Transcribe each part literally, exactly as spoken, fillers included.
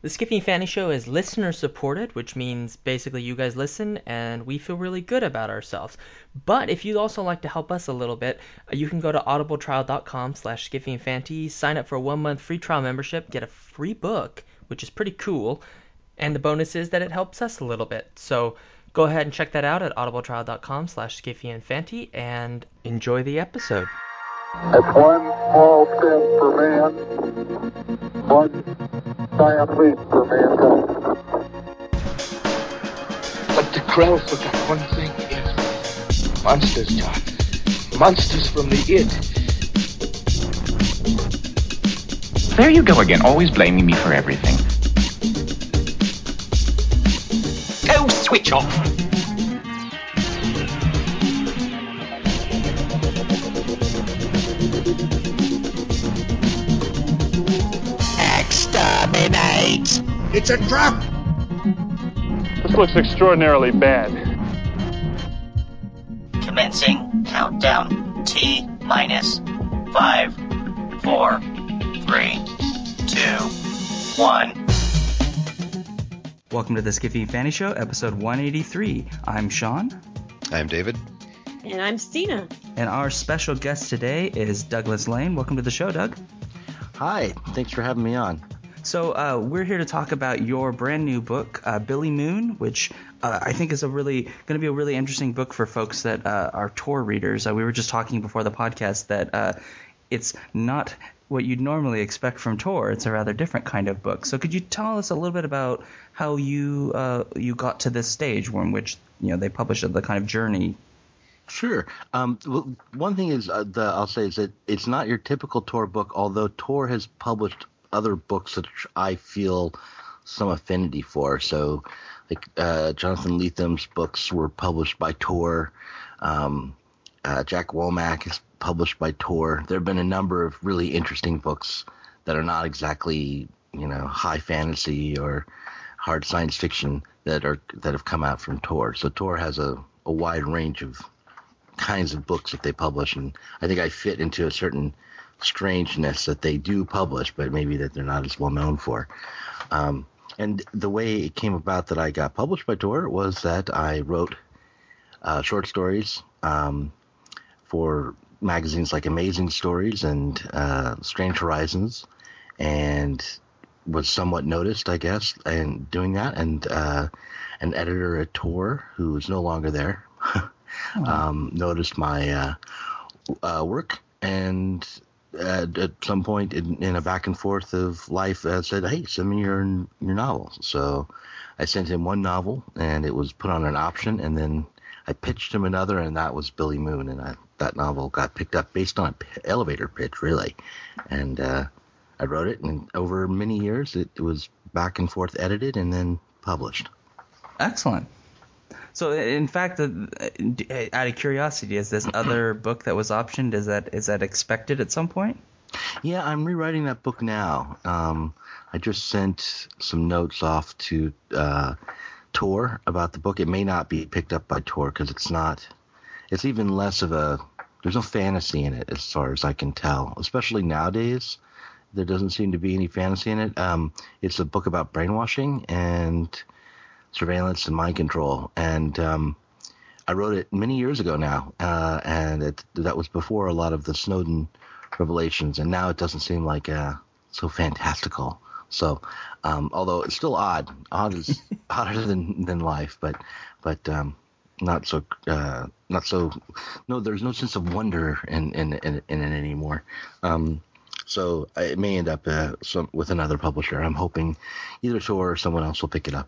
The Skiffy and Fanny Show is listener supported, which means basically you guys listen and we feel really good about ourselves. But if you'd also like to help us a little bit, uh, you can go to audibletrial.com slash Skiffy and Fanty, sign up for a one month free trial membership, get a free book, which is pretty cool. And the bonus is that it helps us a little bit. So go ahead and check that out at audibletrial.com slash Skiffy and Fanty and enjoy the episode. It's one small step for man, one giant leap for mankind. But the Krells forgot one thing, yes. Monsters, John. Monsters from the id. There you go again, always blaming me for everything. Go switch off! Exterminate! It's a trap! This looks extraordinarily bad. Commencing countdown. T minus five, four, three, two, one. Welcome to the Skiffy and Fanny Show, episode one eighty-three. I'm Sean. I'm David. And I'm Stina. And our special guest today is Douglas Lane. Welcome to the show, Doug. Hi, thanks for having me on. So uh, we're here to talk about your brand new book, uh, Billy Moon, which uh, I think is a really going to be a really interesting book for folks that uh, are Tor readers. Uh, we were just talking before the podcast that uh, it's not what you'd normally expect from Tor. It's a rather different kind of book. So could you tell us a little bit about how you uh, you got to this stage in which you know they published the kind of journey? Sure. Um, well, one thing is uh, the, I'll say is that it's not your typical Tor book, although Tor has published other books that I feel some affinity for. So like uh, Jonathan Letham's books were published by Tor. Um, uh, Jack Womack is published by Tor. There have been a number of really interesting books that are not exactly, you know, high fantasy or hard science fiction that are that have come out from Tor. So Tor has a, a wide range of kinds of books that they publish, and I think I fit into a certain strangeness that they do publish, but maybe that they're not as well known for. Um, and the way it came about that I got published by Tor was that I wrote uh, short stories um, for magazines like Amazing Stories and uh, Strange Horizons, and was somewhat noticed, I guess, in doing that. And uh, an editor at Tor, who is no longer there, um, noticed my uh, uh, work, and uh, at some point in, in a back and forth of life uh, said, hey, send me your your novel. So I sent him one novel, and it was put on an option, and then I pitched him another, and that was Billy Moon, and I, that novel got picked up based on an p- elevator pitch, really. And uh, I wrote it, and over many years it was back and forth edited and then published. Excellent. So, in fact, uh, out of curiosity, is this other book that was optioned, is that is that expected at some point? Yeah, I'm rewriting that book now. Um, I just sent some notes off to uh, Tor about the book. It may not be picked up by Tor because it's not – it's even less of a – there's no fantasy in it as far as I can tell, especially nowadays. There doesn't seem to be any fantasy in it. Um, it's a book about brainwashing and surveillance and mind control. And um, I wrote it many years ago now, uh, and it, that was before a lot of the Snowden revelations. And now it doesn't seem like uh, so fantastical. So, um, although it's still odd, odd is odder than, than life, but but um, not so uh, not so. No, there's no sense of wonder in in in, in it anymore. Um, so it may end up uh, some, with another publisher. I'm hoping either Tor or someone else will pick it up.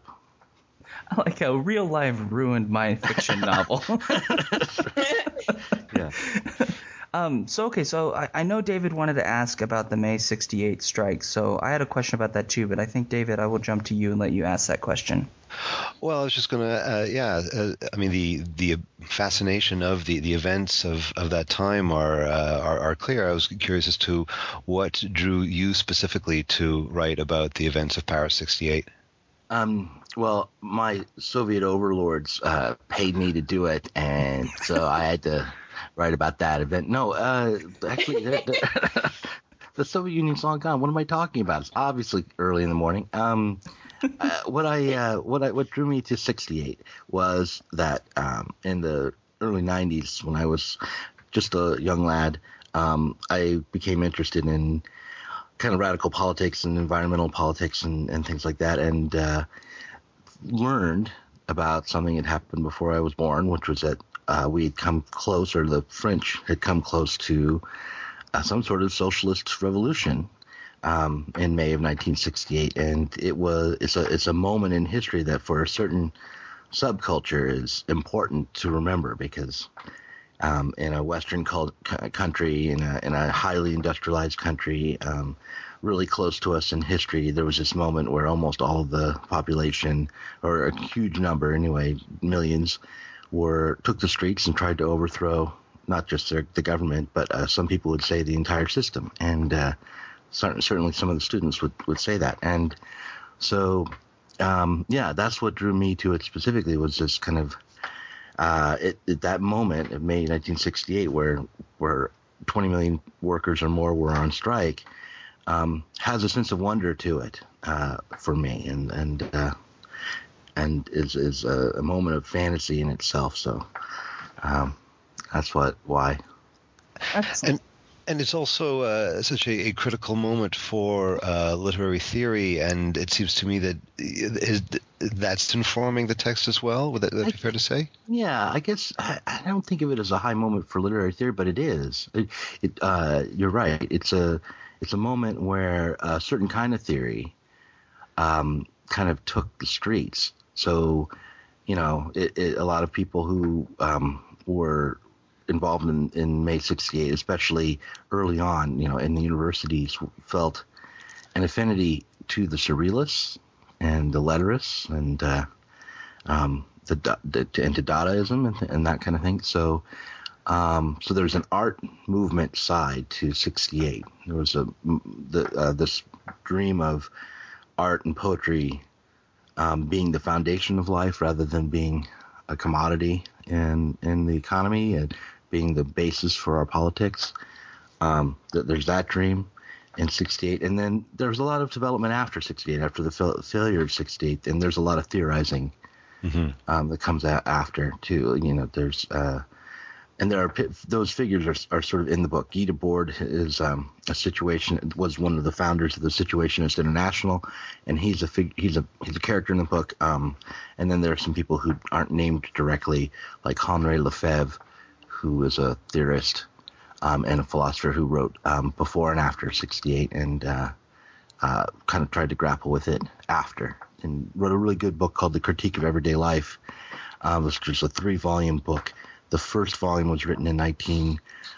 Like a real life ruined my fiction novel. Yeah. Um, so, okay, so I, I know David wanted to ask about the May sixty-eight strike, so I had a question about that too, but I think, David, I will jump to you and let you ask that question. Well, I was just going to, uh, yeah, uh, I mean, the the fascination of the, the events of, of that time are, uh, are are clear. I was curious as to what drew you specifically to write about the events of Paris sixty-eight. Um, well, my Soviet overlords uh, paid me to do it, and so I had to write about that event. No, uh, actually, there, there, the Soviet Union's long gone. What am I talking about? It's obviously early in the morning. Um, uh, what I uh, what I what drew me to sixty-eight was that um, in the early nineties, when I was just a young lad, um, I became interested in kind of radical politics and environmental politics and, and things like that, and uh, learned about something that happened before I was born, which was that uh, we had come close, or the French had come close to uh, some sort of socialist revolution um, in May of nineteen sixty-eight, and it was it's a it's a moment in history that for a certain subculture is important to remember, because um, in a Western cult- country, in a in a highly industrialized country, um, really close to us in history, there was this moment where almost all of the population, or a huge number anyway, millions, were took the streets and tried to overthrow not just their, the government, but uh, some people would say the entire system, and uh, cer- certainly some of the students would, would say that. And so, um, yeah, that's what drew me to it specifically, was this kind of uh, it, it, that moment of May nineteen sixty-eight, where where twenty million workers or more were on strike, um, has a sense of wonder to it uh, for me, and and uh, and is is a, a moment of fantasy in itself. So um, that's what why. And and it's also uh, such a, a critical moment for uh, literary theory, and it seems to me that is that's informing the text as well. Would that, would that be fair to say? Yeah, I guess I, I don't think of it as a high moment for literary theory, but it is. It, it uh, you're right. It's a it's a moment where a certain kind of theory um, kind of took the streets. So, you know, it, it, a lot of people who um, were involved in, in May sixty-eight, especially early on, you know, in the universities, felt an affinity to the surrealists and the letterists and uh, um, the, the and to Dadaism and, and that kind of thing. So, um, so there's an art movement side to sixty-eight. There was a the, uh, this dream of art and poetry um, being the foundation of life rather than being a commodity in in the economy and being the basis for our politics. Um, th- there's that dream in sixty-eight, and then there's a lot of development after sixty-eight, after the fa- failure of sixty-eight, and there's a lot of theorizing mm-hmm. um, that comes out after too. You know, there's uh, and there are those figures are, are sort of in the book. Guy Debord is um, a situation was one of the founders of the Situationist International, and he's a fig, he's a he's a character in the book. Um, and then there are some people who aren't named directly, like Henri Lefebvre, who is a theorist um, and a philosopher who wrote um, before and after sixty-eight, and uh, uh, kind of tried to grapple with it after, and wrote a really good book called The Critique of Everyday Life, um, which is a three-volume book. The first volume was written in nineteen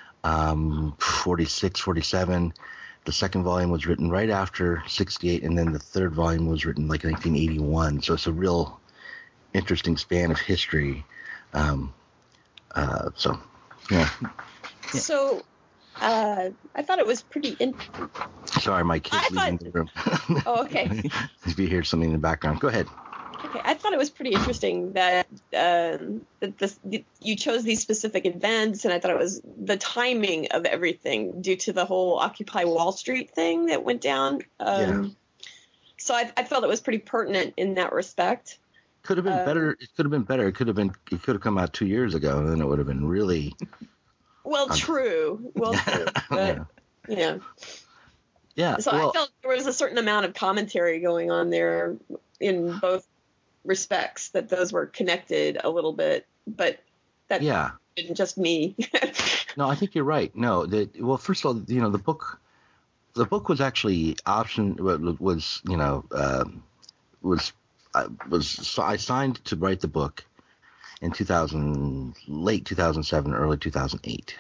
forty-six, forty-seven. The second volume was written right after sixty-eight, and then the third volume was written like nineteen eighty-one. So it's a real interesting span of history. Um, uh, so, yeah. yeah. So uh, I thought it was pretty in- Sorry, my kid's I leaving thought... the room. Oh, okay. If you hear something in the background, go ahead. Okay, I thought it was pretty interesting that uh, that this, you chose these specific events, and I thought it was the timing of everything due to the whole Occupy Wall Street thing that went down. Um, yeah. So I, I felt it was pretty pertinent in that respect. Could have been um, better. It could have been better. It could have been. It could have come out two years ago, and then it would have been really. Well, um, true. Well, true. But, yeah. You know. Yeah. So well, I felt there was a certain amount of commentary going on there in both respects, that those were connected a little bit, but that yeah, isn't just me. No, I think you're right. No, that well, first of all, you know, the book, the book was actually option was you know uh, was I was so I signed to write the book in two thousand, late two thousand seven, early two thousand eight.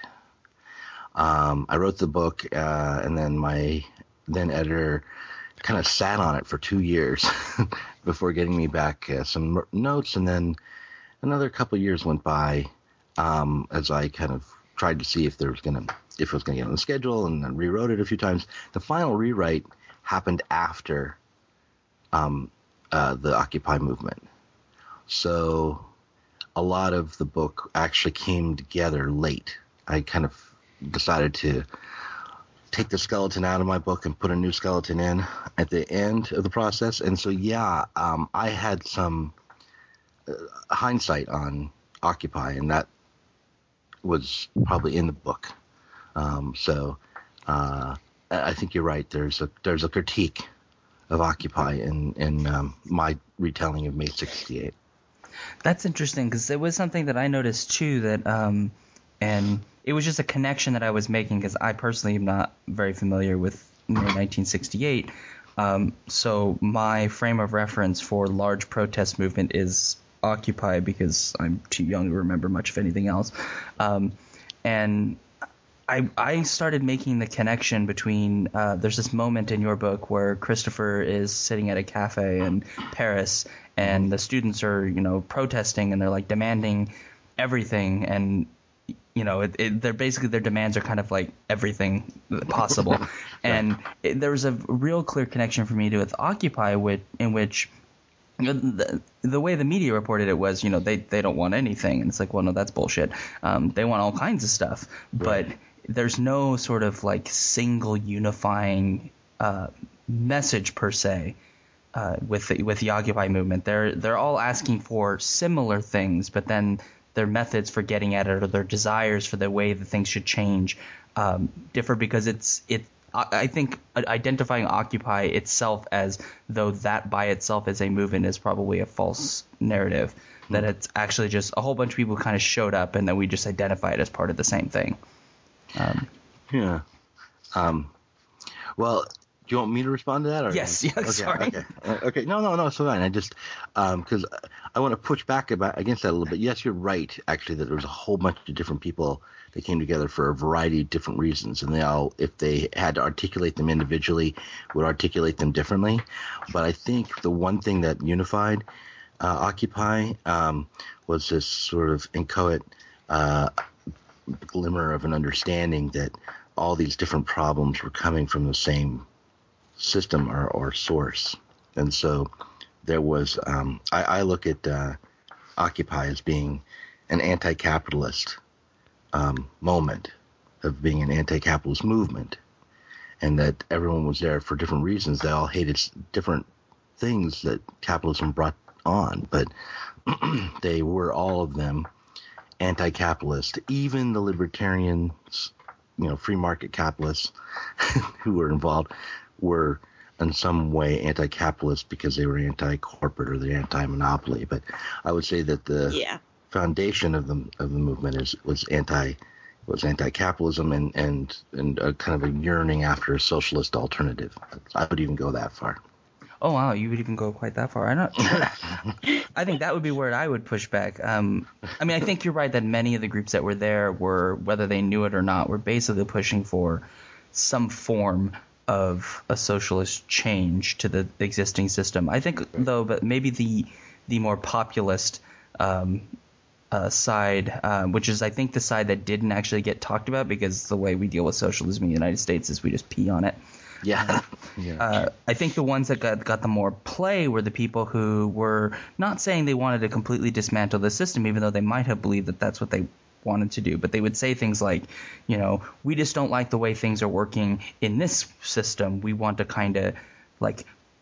Um, I wrote the book, uh, and then my then editor kind of sat on it for two years before getting me back uh, some notes, and then another couple of years went by um, as I kind of tried to see if there was gonna if it was gonna get on the schedule, and then rewrote it a few times. The final rewrite happened after um, uh, the Occupy movement, so a lot of the book actually came together late. I kind of decided to take the skeleton out of my book and put a new skeleton in at the end of the process. And so, yeah, um, I had some uh, hindsight on Occupy, and that was probably in the book. Um, so uh, I think you're right. There's a there's a critique of Occupy in in um, my retelling of May sixty-eight. That's interesting because it was something that I noticed too. That um, and it was just a connection that I was making because I personally am not very familiar with May nineteen sixty-eight. Um, so my frame of reference for large protest movement is Occupy because I'm too young to remember much of anything else. Um, and I, I started making the connection between uh, there's this moment in your book where Christopher is sitting at a cafe in Paris and the students are, you know, protesting and they're like demanding everything. And, you know, it, it, they're basically their demands are kind of like everything possible. And it, there was a real clear connection for me to with Occupy, with, in which you know, the, the way the media reported it was, you know, they, they don't want anything. And it's like, well, no, that's bullshit. Um, they want all kinds of stuff. Right. But there's no sort of like single unifying uh, message per se uh, with the, with the Occupy movement. They're they're all asking for similar things, but then their methods for getting at it or their desires for the way that things should change um, differ because it's it. I think identifying Occupy itself as though that by itself as a movement is probably a false narrative. Mm. That it's actually just a whole bunch of people kind of showed up and then we just identify it as part of the same thing. Um, yeah. Um, well, do you want me to respond to that? Or? Yes. Yeah, okay, sorry. Okay. Uh, okay. No, no, no. It's fine. I just because um, I want to push back about against that a little bit. Yes, you're right. Actually, that there was a whole bunch of different people that came together for a variety of different reasons, and they all, if they had to articulate them individually, would articulate them differently. But I think the one thing that unified uh, Occupy um, was this sort of inchoate uh, glimmer of an understanding that all these different problems were coming from the same system or, or source. And so there was um, I, I look at uh, Occupy as being an anti-capitalist um, moment, of being an anti-capitalist movement, and that everyone was there for different reasons. They all hated different things that capitalism brought on, but they were all of them anti-capitalist. Even the libertarians, you know, free market capitalists who were involved were in some way anti-capitalist because they were anti-corporate or they're anti-monopoly. But I would say that the yeah. foundation of the of the movement is was anti was anti-capitalism and and and a kind of a yearning after a socialist alternative. I would even go that far. Oh wow, you would even go quite that far. I'm not sure. I think that would be where I would push back. Um, I mean, I think you're right that many of the groups that were there were, whether they knew it or not, were basically pushing for some form of a socialist change to the existing system. I think, though, but maybe the the more populist um, uh, side, uh, which is, I think, the side that didn't actually get talked about because the way we deal with socialism in the United States is we just pee on it. Yeah. yeah. Uh, I think the ones that got, got the more play were the people who were not saying they wanted to completely dismantle the system, even though they might have believed that that's what they wanted to do. But they would say things like, you know, we just don't like the way things are working in this system. We want to kind of like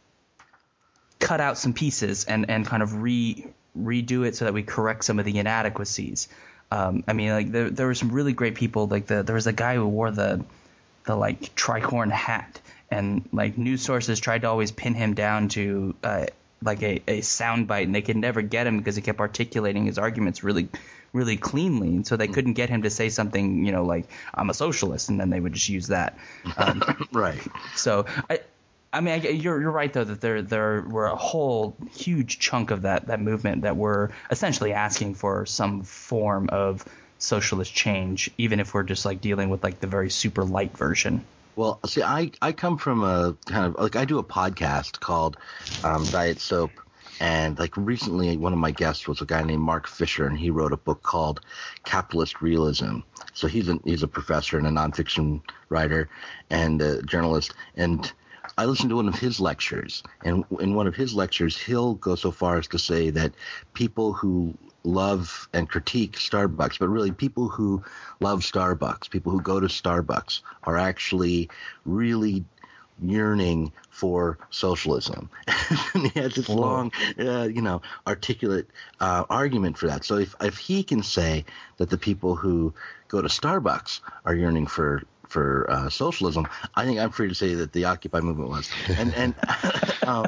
cut out some pieces and, and kind of re redo it so that we correct some of the inadequacies. Um, I mean, like there there were some really great people. Like the there was a guy who wore the the like tricorn hat. And like news sources tried to always pin him down to uh, like a, a soundbite, and they could never get him because he kept articulating his arguments really, really cleanly. And so they couldn't get him to say something, you know, like I'm a socialist, and then they would just use that. Um, right. So I, I mean, I, you're you're right though that there there were a whole huge chunk of that that movement that were essentially asking for some form of socialist change, even if we're just like dealing with like the very super light version. Well, see, I, I come from a kind of like I do a podcast called um, Diet Soap. And like recently, one of my guests was a guy named Mark Fisher, and he wrote a book called Capitalist Realism. So he's a, he's a professor and a nonfiction writer and a journalist. And I listened to one of his lectures, and in one of his lectures, he'll go so far as to say that people who love and critique Starbucks, but really people who love Starbucks, people who go to Starbucks, are actually really yearning for socialism. And he has this Whoa. long, uh, you know, articulate uh, argument for that. So if if he can say that the people who go to Starbucks are yearning for for uh, socialism, I think I'm free to say that the Occupy movement was. And and uh,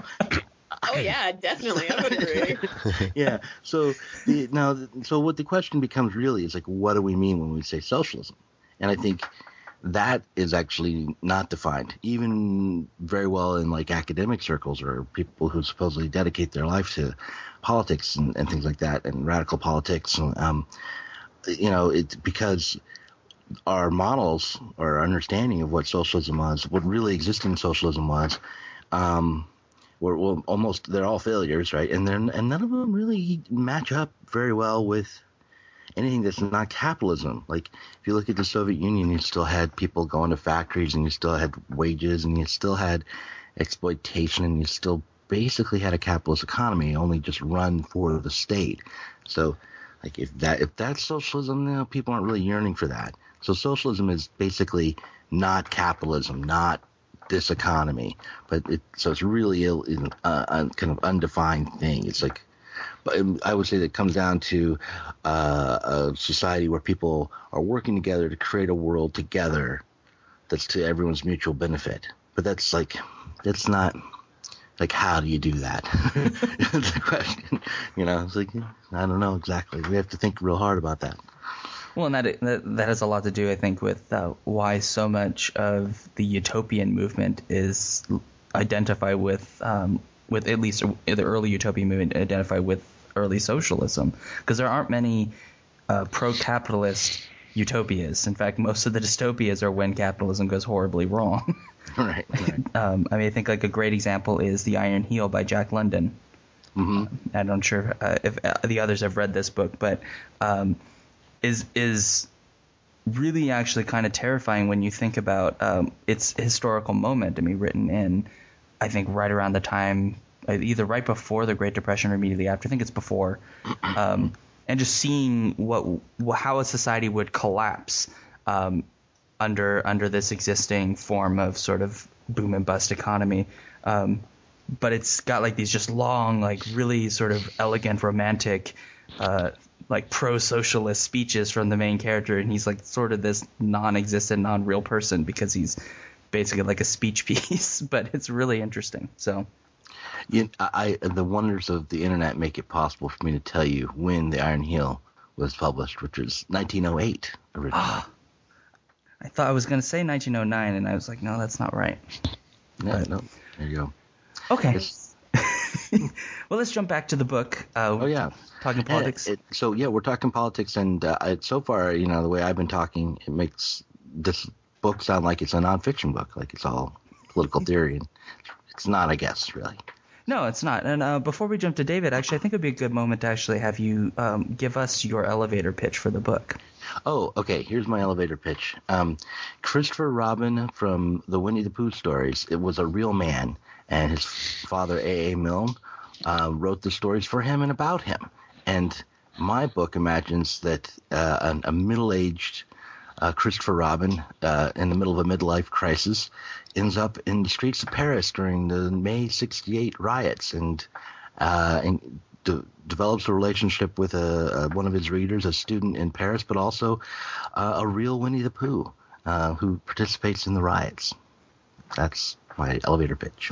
Oh yeah, definitely, I would agree. yeah. So the now, so what the question becomes really is like, what do we mean when we say socialism? And I think that is actually not defined, even very well in like academic circles or people who supposedly dedicate their life to politics and, and things like that, and radical politics. Um, you know, it's because our models or our understanding of what socialism was, what really existing socialism was, um, were well, almost they're all failures, right? And then and none of them really match up very well with anything that's not capitalism. Like if you look at the Soviet Union, you still had people going to factories, and you still had wages, and you still had exploitation, and you still basically had a capitalist economy, only just run for the state. So like if that if that's socialism, you know, people aren't really yearning for that. So socialism is basically not capitalism, not this economy, but it so it's really a, a kind of undefined thing. It's like, but I would say that it comes down to uh, a society where people are working together to create a world together that's to everyone's mutual benefit. But that's like, that's not like, how do you do that? That's the question. You know, it's like, I don't know exactly. We have to think real hard about that. Well, and that, that that has a lot to do, I think, with uh, why so much of the utopian movement is identified with, um, with at least the early utopian movement identified with early socialism, because there aren't many uh, pro-capitalist utopias. In fact, most of the dystopias are when capitalism goes horribly wrong. Right. right. um, I mean, I think like a great example is The Iron Heel by Jack London. Mm-hmm. I'm not sure uh, if uh, the others have read this book, but um, is is really actually kind of terrifying when you think about um, its historical moment. I mean, written in, I think, right around the time, either right before the Great Depression or immediately after. I think it's before. Um, and just seeing what how a society would collapse um, under under this existing form of sort of boom and bust economy. Um, but it's got like these just long, like really sort of elegant, romantic, uh, like pro-socialist speeches from the main character, and he's like sort of this non-existent, non-real person because he's basically like a speech piece. But it's really interesting. So, you, I, the wonders of the internet make it possible for me to tell you when The Iron Heel was published, which was nineteen oh eight originally. I thought I was going to say nineteen oh nine, and I was like, no, that's not right. Yeah, But- no, there you go. Okay. It's- Well, let's jump back to the book. Uh, Oh yeah, talking politics. Uh, it, so yeah, we're talking politics, and uh, I, so far, you know, the way I've been talking, it makes this book sound like it's a nonfiction book, like it's all political theory, and it's not, I guess, really. No, it's not. And uh, before we jump to David, actually, I think it would be a good moment to actually have you um, give us your elevator pitch for the book. Oh, okay. Here's my elevator pitch. Um, Christopher Robin from the Winnie the Pooh stories. It was a real man, and his father, A A. Milne, uh, wrote the stories for him and about him. And my book imagines that uh, a, a middle-aged uh, Christopher Robin, uh, in the middle of a midlife crisis, ends up in the streets of Paris during the May sixty-eight riots, and uh, and de- develops a relationship with a, a one of his readers, a student in Paris, but also uh, a real Winnie the Pooh uh, who participates in the riots. That's my elevator pitch.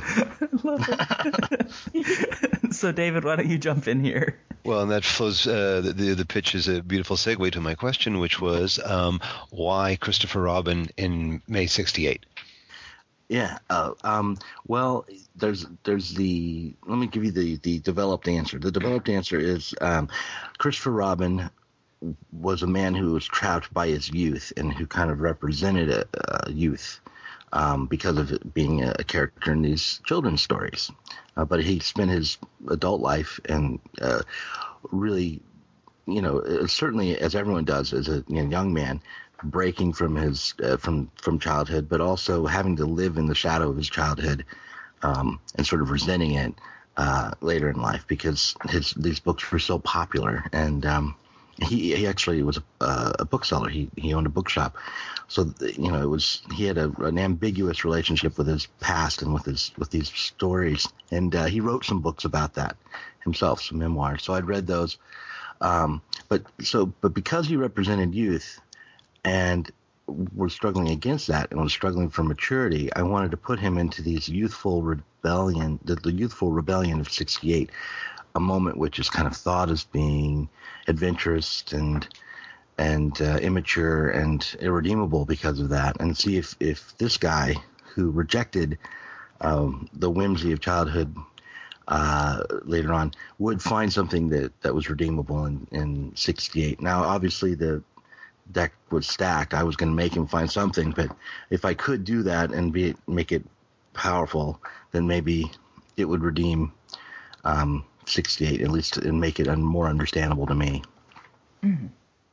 So, David, why don't you jump in here? Well, and that flows. Uh, the, the the pitch is a beautiful segue to my question, which was um, why Christopher Robin in May sixty-eight. Yeah. Uh, um, well, there's there's the. Let me give you the the developed answer. The developed answer is um, Christopher Robin was a man who was trapped by his youth and who kind of represented a, a youth um, because of it being a, a character in these children's stories. Uh, but he spent his adult life and uh, really you know, uh, certainly as everyone does as a you know, young man, breaking from his uh, from from childhood, but also having to live in the shadow of his childhood um, and sort of resenting it uh, later in life because his these books were so popular. And um, he he actually was a, a bookseller. He he owned a bookshop, so you know it was he had a, an ambiguous relationship with his past and with his with these stories. And uh, he wrote some books about that himself, some memoirs. So I'd read those. Um, but so, but because he represented youth and was struggling against that and was struggling for maturity, I wanted to put him into these youthful rebellion, the, the youthful rebellion of sixty-eight, a moment which is kind of thought as being adventurous and and uh, immature and irredeemable because of that, and see if if this guy who rejected um, the whimsy of childhood Uh, later on would find something that, that was redeemable in, in sixty-eight. Now, obviously, the deck was stacked. I was going to make him find something, but if I could do that and be make it powerful, then maybe it would redeem um, sixty-eight, at least, and make it more understandable to me. Mm-hmm.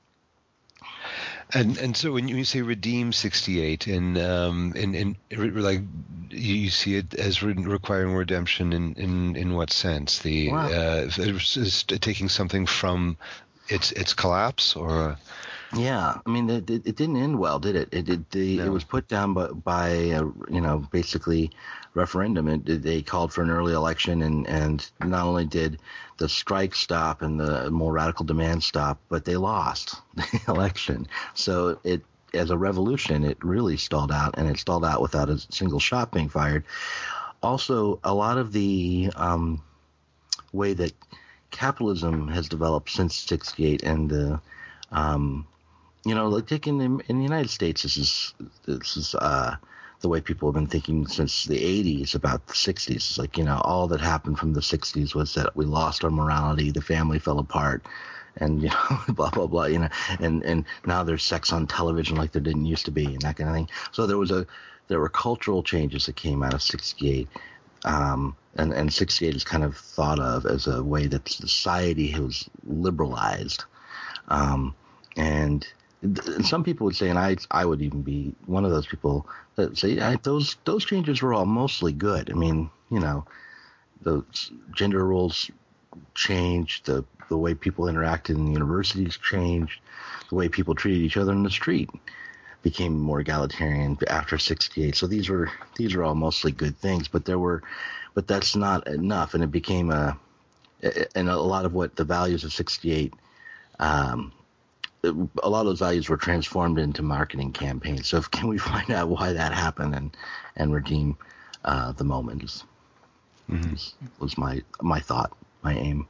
And and so when you say redeem sixty-eight, and um, in in like you see it as re- requiring redemption in, in, in what sense? The Wow. uh, is taking something from its its collapse, or yeah, I mean it, it, it didn't end well, did it? It it, the, no. it was put down by, by a, you know basically referendum. It, they called for an early election, and, and not only did the strike stop and the more radical demands stop, but they lost the election. So it, as a revolution, it really stalled out, and it stalled out without a single shot being fired. Also, a lot of the um, way that capitalism has developed since sixty-eight, and the um, you know, like taking in, in the United States, this is this is uh, the way people have been thinking since the eighties about the sixties. It's like, you know, all that happened from the sixties was that we lost our morality, the family fell apart, and, you know, blah, blah, blah, you know, and, and now there's sex on television like there didn't used to be and that kind of thing. So there was a, there were cultural changes that came out of sixty-eight. Um, and, and sixty-eight is kind of thought of as a way that society was liberalized. Um, and, and some people would say, and I, I would even be one of those people that say, I, those, those changes were all mostly good. I mean, you know, the gender roles changed, the, the way people interacted in the universities changed, the way people treated each other in the street became more egalitarian after sixty-eight. So these were, these are all mostly good things, but there were, but that's not enough. And it became a, and a lot of what the values of sixty-eight, um, a lot of those values were transformed into marketing campaigns. So if, can we find out why that happened and, and redeem uh, the moment is, mm-hmm. was, was my, my thought, my aim.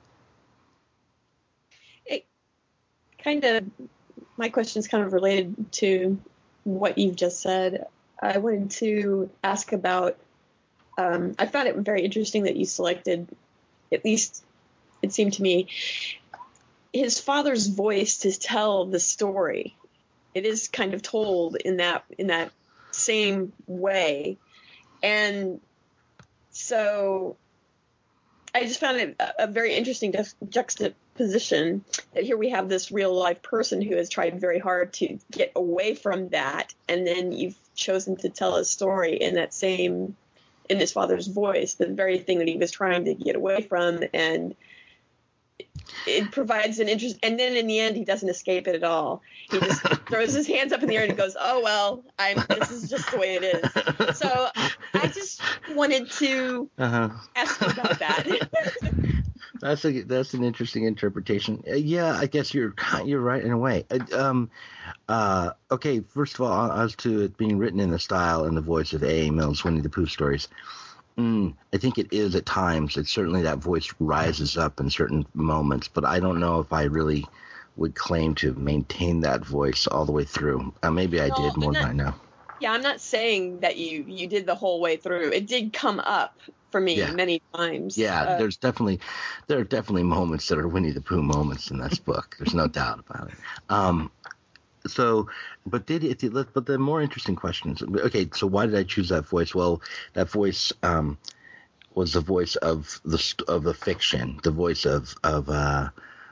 It kind of, my question is kind of related to what you've just said. I wanted to ask about, um, I found it very interesting that you selected, at least it seemed to me, his father's voice to tell the story. It is kind of told in that in that same way, and so I just found it a, a very interesting ju- juxtaposition that here we have this real life person who has tried very hard to get away from that, and then you've chosen to tell a story in that same, in his father's voice, the very thing that he was trying to get away from, and it provides an interest. And then in the end, he doesn't escape it at all. He just throws his hands up in the air and goes, "Oh well, I'm. This is just the way it is." So I just wanted to uh-huh. ask you about that. That's a that's an interesting interpretation. Uh, yeah, I guess you're you're right in a way. Uh, um, uh, okay, first of all, as to it being written in the style and the voice of A. Mills, Winnie the Pooh stories. Mm, I think it is at times. It's certainly that voice rises up in certain moments, but I don't know if I really would claim to maintain that voice all the way through. Uh, maybe I no, did more not, than I know. Yeah, I'm not saying that you, you did the whole way through. It did come up for me yeah. many times. Yeah, uh, there's definitely there are definitely moments that are Winnie the Pooh moments in this book. There's no doubt about it. Um, So, but did it? But the more interesting questions. Okay, so why did I choose that voice? Well, that voice um, was the voice of the of the fiction, the voice of of uh,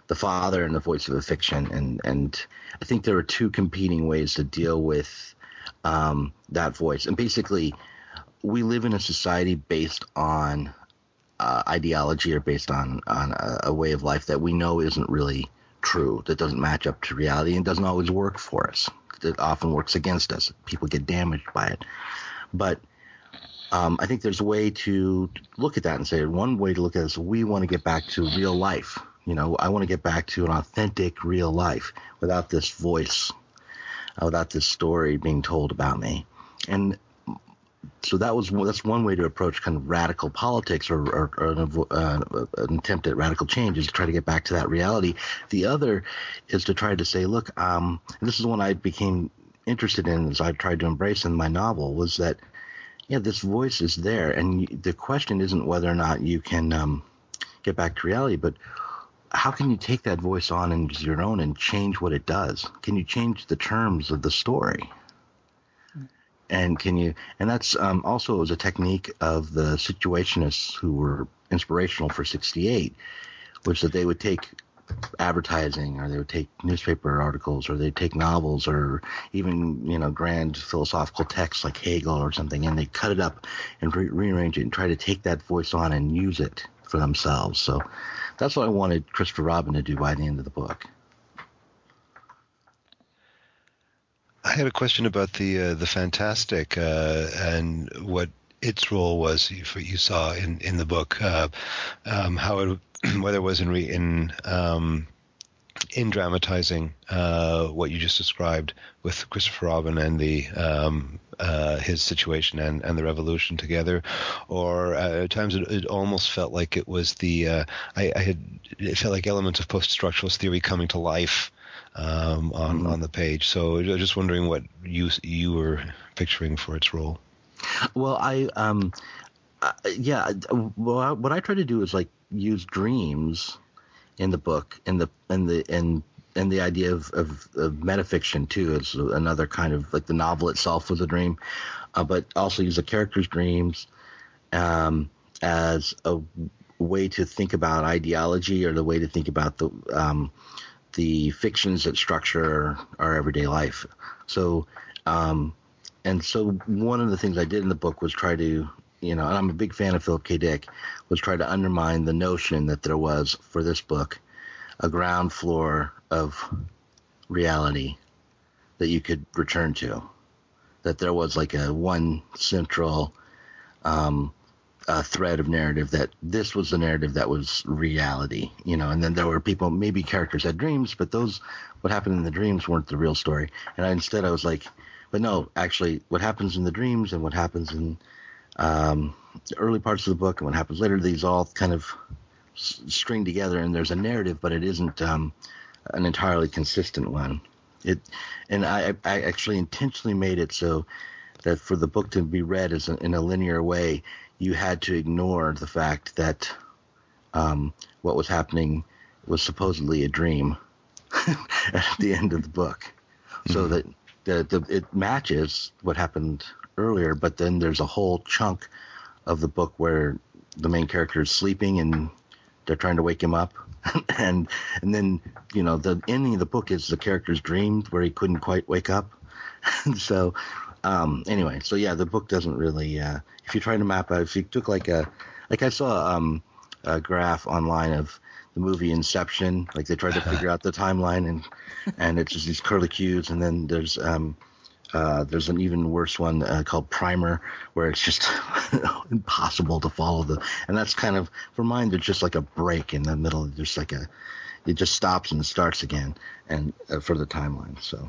the father and the voice of a fiction, and and I think there are two competing ways to deal with um, that voice. And basically, we live in a society based on uh, ideology or based on on a, a way of life that we know isn't really true, that doesn't match up to reality, and doesn't always work for us. It often works against us. People get damaged by it. But um, I think there's a way to look at that and say, one way to look at it is we want to get back to real life. You know, I want to get back to an authentic real life without this voice, uh, without this story being told about me. And so that was that's one way to approach kind of radical politics, or, or, or an, uh, an attempt at radical change, is to try to get back to that reality. The other is to try to say, look, um, and this is one I became interested in as I tried to embrace in my novel, was that, yeah, this voice is there, and you, the question isn't whether or not you can um, get back to reality, but how can you take that voice on as your own and change what it does? Can you change the terms of the story? And can you? And that's um, also was a technique of the situationists who were inspirational for sixty-eight, which that they would take advertising, or they would take newspaper articles, or they'd take novels, or even, you know, grand philosophical texts like Hegel or something, and they cut it up and re- rearrange it and try to take that voice on and use it for themselves. So that's what I wanted Christopher Robin to do by the end of the book. I had a question about the uh, the Fantastic uh, and what its role was. You, you saw in, in the book, uh, um, how it, whether it was in re, in um, in dramatizing uh, what you just described with Christopher Robin and the um, uh, his situation and, and the revolution together, or uh, at times it, it almost felt like it was the uh, I, I had it felt like elements of post-structuralist theory coming to life um, on Mm-hmm. on the page. So I was just wondering what you you were picturing for its role. Well, I um, uh, yeah. Well, I, what I try to do is like use dreams in the book, and the and the and and the idea of, of, of metafiction too is another kind of, like, the novel itself was a dream, uh, but also use the characters' dreams um, as a way to think about ideology, or the way to think about the um, the fictions that structure our everyday life. So, um, and so one of the things I did in the book was try to, you know, and I'm a big fan of Philip K. Dick, was try to undermine the notion that there was, for this book, a ground floor of reality that you could return to, that there was like a one central um, uh, thread of narrative, that this was the narrative that was reality, you know, and then there were people, maybe characters had dreams, but those, what happened in the dreams weren't the real story. And I, instead I was like, but no, actually what happens in the dreams and what happens in um, the early parts of the book and what happens later, these all kind of s- string together, and there's a narrative, but it isn't um, an entirely consistent one. It, and I, I actually intentionally made it so that for the book to be read as a, in a linear way, you had to ignore the fact that um, what was happening was supposedly a dream at the end of the book, so that the, the, it matches what happened earlier, but then there's a whole chunk of the book where the main character is sleeping and they're trying to wake him up, and and then, you know, the ending of the book is the character's dream where he couldn't quite wake up. So um, anyway, so yeah, the book doesn't really. Uh, if you try to map out, if you took like a, like I saw um, a graph online of the movie Inception, like they tried to figure out the timeline, and and it's just these curlicues, and then there's um, uh, there's an even worse one uh, called Primer, where it's just impossible to follow the, and that's kind of, for mine, there's just like a break in the middle, just like a, it just stops and starts again, and uh, for the timeline. So.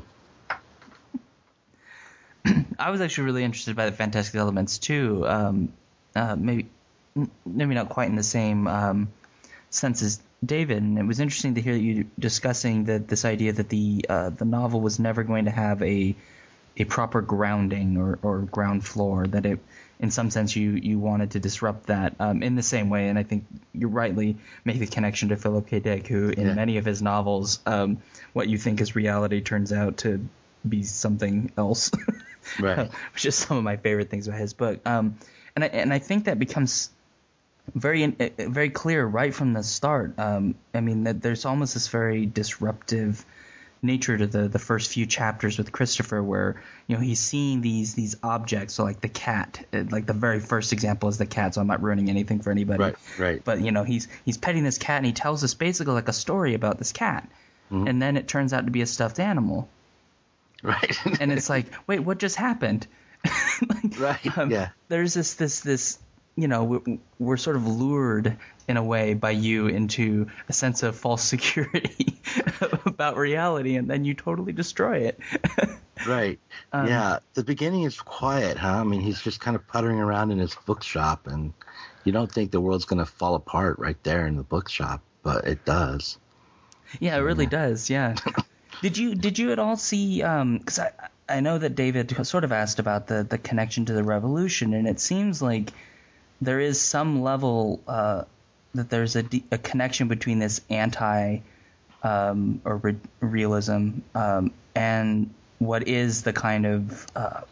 I was actually really interested by the Fantastic Elements too. Um, uh, maybe, maybe not quite in the same um, sense as David. And it was interesting to hear you discussing that this idea that the uh, the novel was never going to have a a proper grounding or, or ground floor. That it, in some sense, you you wanted to disrupt that um, in the same way. And I think you rightly make the connection to Philip K. Dick, who in Yeah. many of his novels, um, what you think is reality turns out to be something else. Right. Which is some of my favorite things about his book. Um, and I and I think that becomes very very clear right from the start. Um, I mean, that there's almost this very disruptive nature to the the first few chapters with Christopher, where you know he's seeing these these objects, so like the cat, like the very first example is the cat, so I'm not ruining anything for anybody. Right, right. But you know he's he's petting this cat, and he tells us basically like a story about this cat, mm-hmm. and then it turns out to be a stuffed animal. Right. And it's like, wait, what just happened? Like, right. Um, yeah. There's this this this. You know, we're, we're sort of lured in a way by you into a sense of false security about reality, and then you totally destroy it. Right. Um, yeah. The beginning is quiet, huh? I mean, he's just kind of puttering around in his bookshop, and you don't think the world's going to fall apart right there in the bookshop, but it does. Yeah, it really yeah. does. Yeah. Did you did you at all see? Because um, I I know that David sort of asked about the the connection to the revolution, and it seems like there is some level uh, that there's a, a connection between this anti um, or re- realism um, and what is the kind of uh,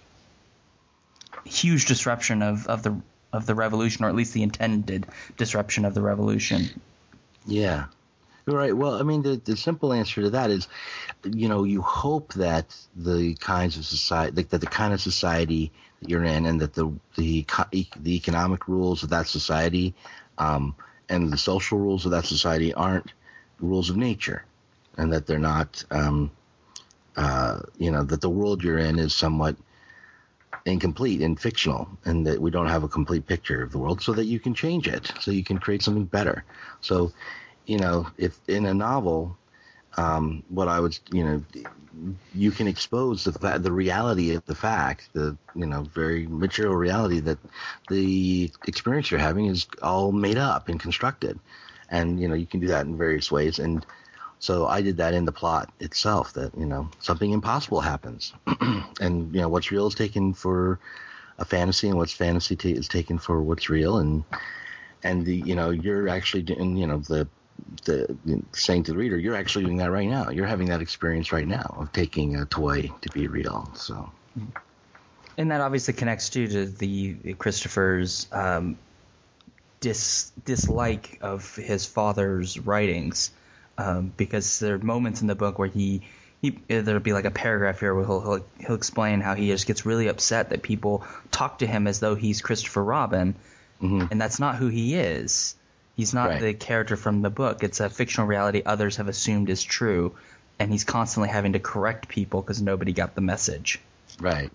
huge disruption of, of the of the revolution, or at least the intended disruption of the revolution. Yeah. Right. Well, I mean, the, the simple answer to that is, you know, you hope that the kinds of society, that the kind of society that you're in, and that the the the economic rules of that society, um, and the social rules of that society aren't rules of nature, and that they're not, um, uh, you know, that the world you're in is somewhat incomplete and fictional, and that we don't have a complete picture of the world, so that you can change it, so you can create something better. So, you know, if in a novel, um, what I would, you know, you can expose the fa- the reality of the fact, the, you know, very material reality that the experience you're having is all made up and constructed. And, you know, you can do that in various ways. And so I did that in the plot itself, that, you know, something impossible happens. And, you know, what's real is taken for a fantasy, and what's fantasy ta- is taken for what's real. And, and the, you know, you're actually doing, you know, the, the you know, saying to the reader, you're actually doing that right now. You're having that experience right now of taking a toy to be real. So, and that obviously connects too to the Christopher's um, dis dislike of his father's writings, um, because there are moments in the book where he he there'll be like a paragraph here where he'll, he'll he'll explain how he just gets really upset that people talk to him as though he's Christopher Robin, mm-hmm. and that's not who he is. He's not right. the character from the book. It's a fictional reality others have assumed is true, and he's constantly having to correct people because nobody got the message. Right.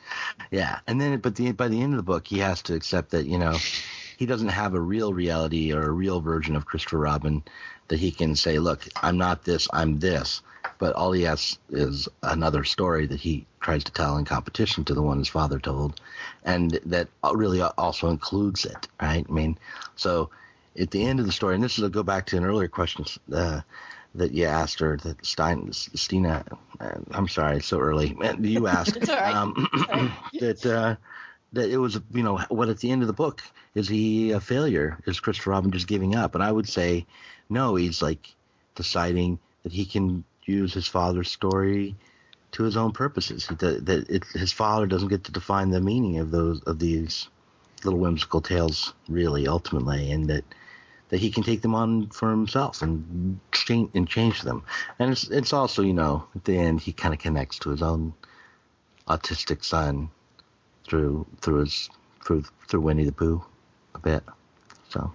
Yeah, and then but the, by the end of the book, he has to accept that, you know, he doesn't have a real reality or a real version of Christopher Robin that he can say, look, I'm not this, I'm this. But all he has is another story that he tries to tell in competition to the one his father told, and that really also includes it, right? I mean, so at the end of the story, and this is to go back to an earlier question uh, that you asked her, that Stein, Stina, uh, I'm sorry, it's so early. You asked it's all right. um, it's all right. that uh, that it was, you know, what at the end of the book, is he a failure? Is Christopher Robin just giving up? And I would say, no, he's like deciding that he can use his father's story to his own purposes. He, that that it, his father doesn't get to define the meaning of those of these little whimsical tales, really, ultimately, and that that he can take them on for himself and change and change them. And it's it's also, you know, at the end he kind of connects to his own autistic son through through his through through Winnie the Pooh a bit. So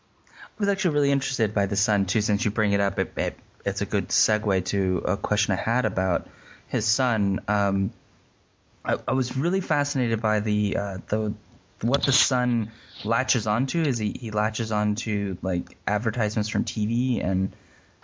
I was actually really interested by the son too, since you bring it up. It, it, it's a good segue to a question I had about his son. Um, I, I was really fascinated by the uh, the what the son latches onto. Is he, he latches onto like advertisements from T V and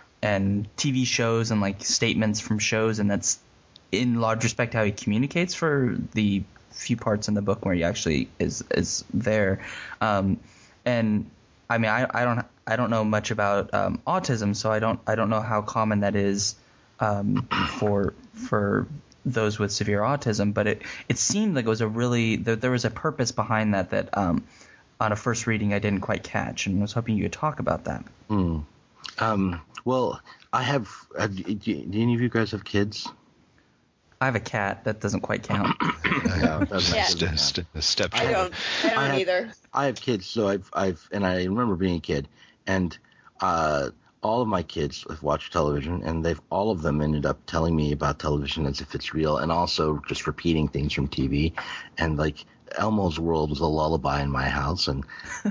and T V shows and like statements from shows, and that's in large respect how he communicates for the few parts in the book where he actually is is there. Um, and I mean, I, I don't I don't know much about um, autism, so I don't I don't know how common that is um, for for those with severe autism. But it, it seemed like it was a really there, there was a purpose behind that that um, on a first reading I didn't quite catch, and I was hoping you could talk about that. Mm. Um, well, I have. have do, do any of you guys have kids? I have a cat. That doesn't quite count. Yeah, that's Yeah. St- st- a I stepchild. don't. I don't I have- either. I have kids, so I've I've and I remember being a kid, and uh, all of my kids have watched television, and they've all of them ended up telling me about television as if it's real, and also just repeating things from T V, and like Elmo's World was a lullaby in my house, and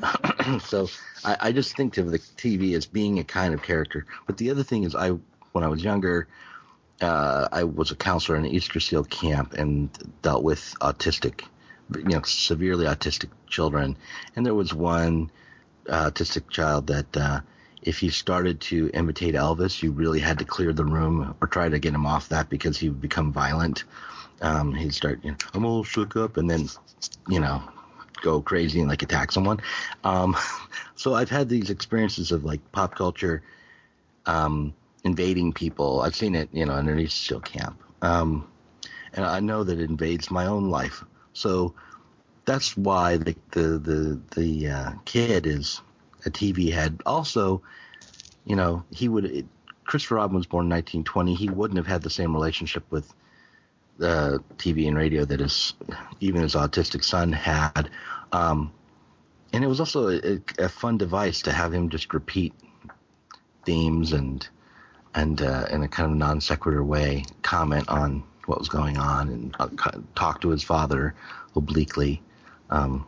so I, I just think of the T V as being a kind of character. But the other thing is, I when I was younger, uh, I was a counselor in an Easter Seal camp and dealt with autistic, you know, severely autistic children, and there was one uh, autistic child that uh, if he started to imitate Elvis, you really had to clear the room or try to get him off that because he would become violent. Um, he'd start, you know, I'm all shook up, and then, you know, go crazy and like attack someone. Um, so I've had these experiences of like pop culture um, invading people. I've seen it, you know, in an East Seal camp, um, and I know that it invades my own life. So that's why the the the, the uh, kid is a T V head. Also, you know, he would. It, Christopher Robin was born in nineteen twenty. He wouldn't have had the same relationship with uh, T V and radio that his even his autistic son had, um, and it was also a, a fun device to have him just repeat themes and and uh, in a kind of non sequitur way comment on what was going on and uh, talk to his father obliquely. Um,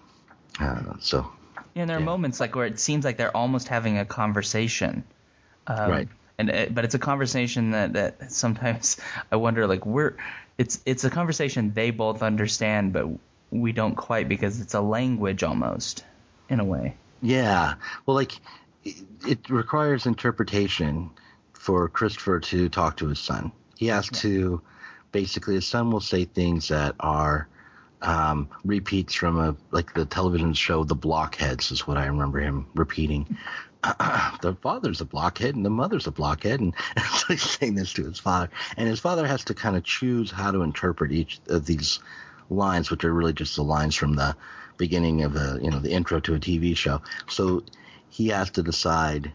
uh, so. And there are Yeah. moments like where it seems like they're almost having a conversation. Um, Right. And it, but it's a conversation that, that sometimes I wonder, like, we're it's it's a conversation they both understand, but we don't quite, because it's a language almost in a way. Yeah. Well, like it, it requires interpretation for Christopher to talk to his son. He has Yeah. to basically, his son will say things that are um, repeats from a like the television show The Blockheads is what I remember him repeating. The father's a blockhead and the mother's a blockhead, and so he's saying this to his father, and his father has to kind of choose how to interpret each of these lines, which are really just the lines from the beginning of a you know the intro to a T V show. So he has to decide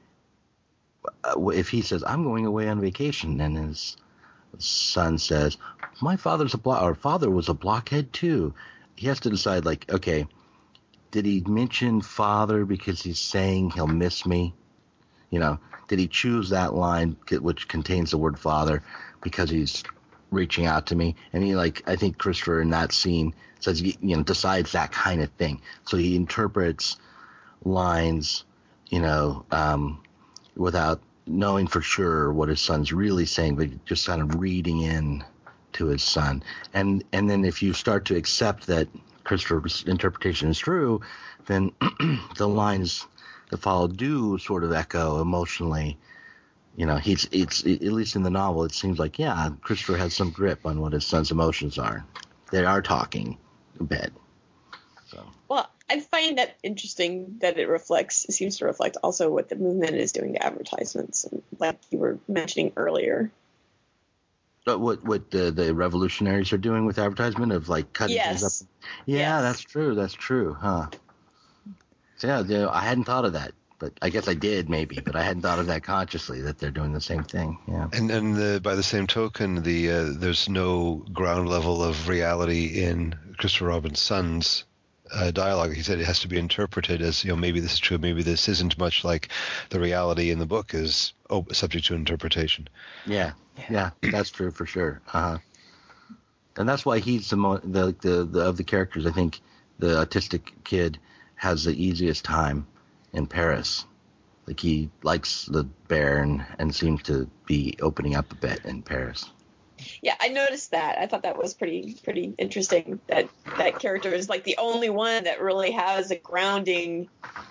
uh, if he says I'm going away on vacation, and his son says my father's a block or father was a blockhead too. He has to decide, like, okay, did he mention father because he's saying he'll miss me? You know, did he choose that line which contains the word father because he's reaching out to me? And he, like, I think Christopher in that scene says, you know, decides that kind of thing. So he interprets lines, you know, um, without knowing for sure what his son's really saying, but just kind of reading in to his son. And and then if you start to accept that Christopher's interpretation is true, then the lines that follow do sort of echo emotionally. You know, he's it's at least in the novel, it seems like, yeah, Christopher has some grip on what his son's emotions are. They are talking a bit. So. Well, I find that interesting that it reflects, it seems to reflect also what the movement is doing to advertisements, like you were mentioning earlier. But what what the, the revolutionaries are doing with advertisement of like cutting Yes. things up. Yeah, Yes. that's true. That's true, huh? So yeah, you know, I hadn't thought of that, but I guess I did maybe, but I hadn't thought of that consciously that they're doing the same thing. Yeah. And and the, by the same token, the uh, there's no ground level of reality in Christopher Robin's son's uh, dialogue. He said it has to be interpreted as, you know, maybe this is true, maybe this isn't, much like the reality in the book is oh, subject to interpretation. Yeah, yeah, that's true for sure. Uh-huh. And that's why he's the, mo- the, the the of the characters. I think the autistic kid has the easiest time in Paris. Like he likes the bear and, and seems to be opening up a bit in Paris. Yeah, I noticed that. I thought that was pretty pretty interesting. That that character is like the only one that really has a grounding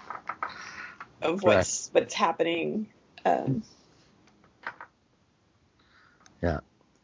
of what's what's happening. Um, Yeah.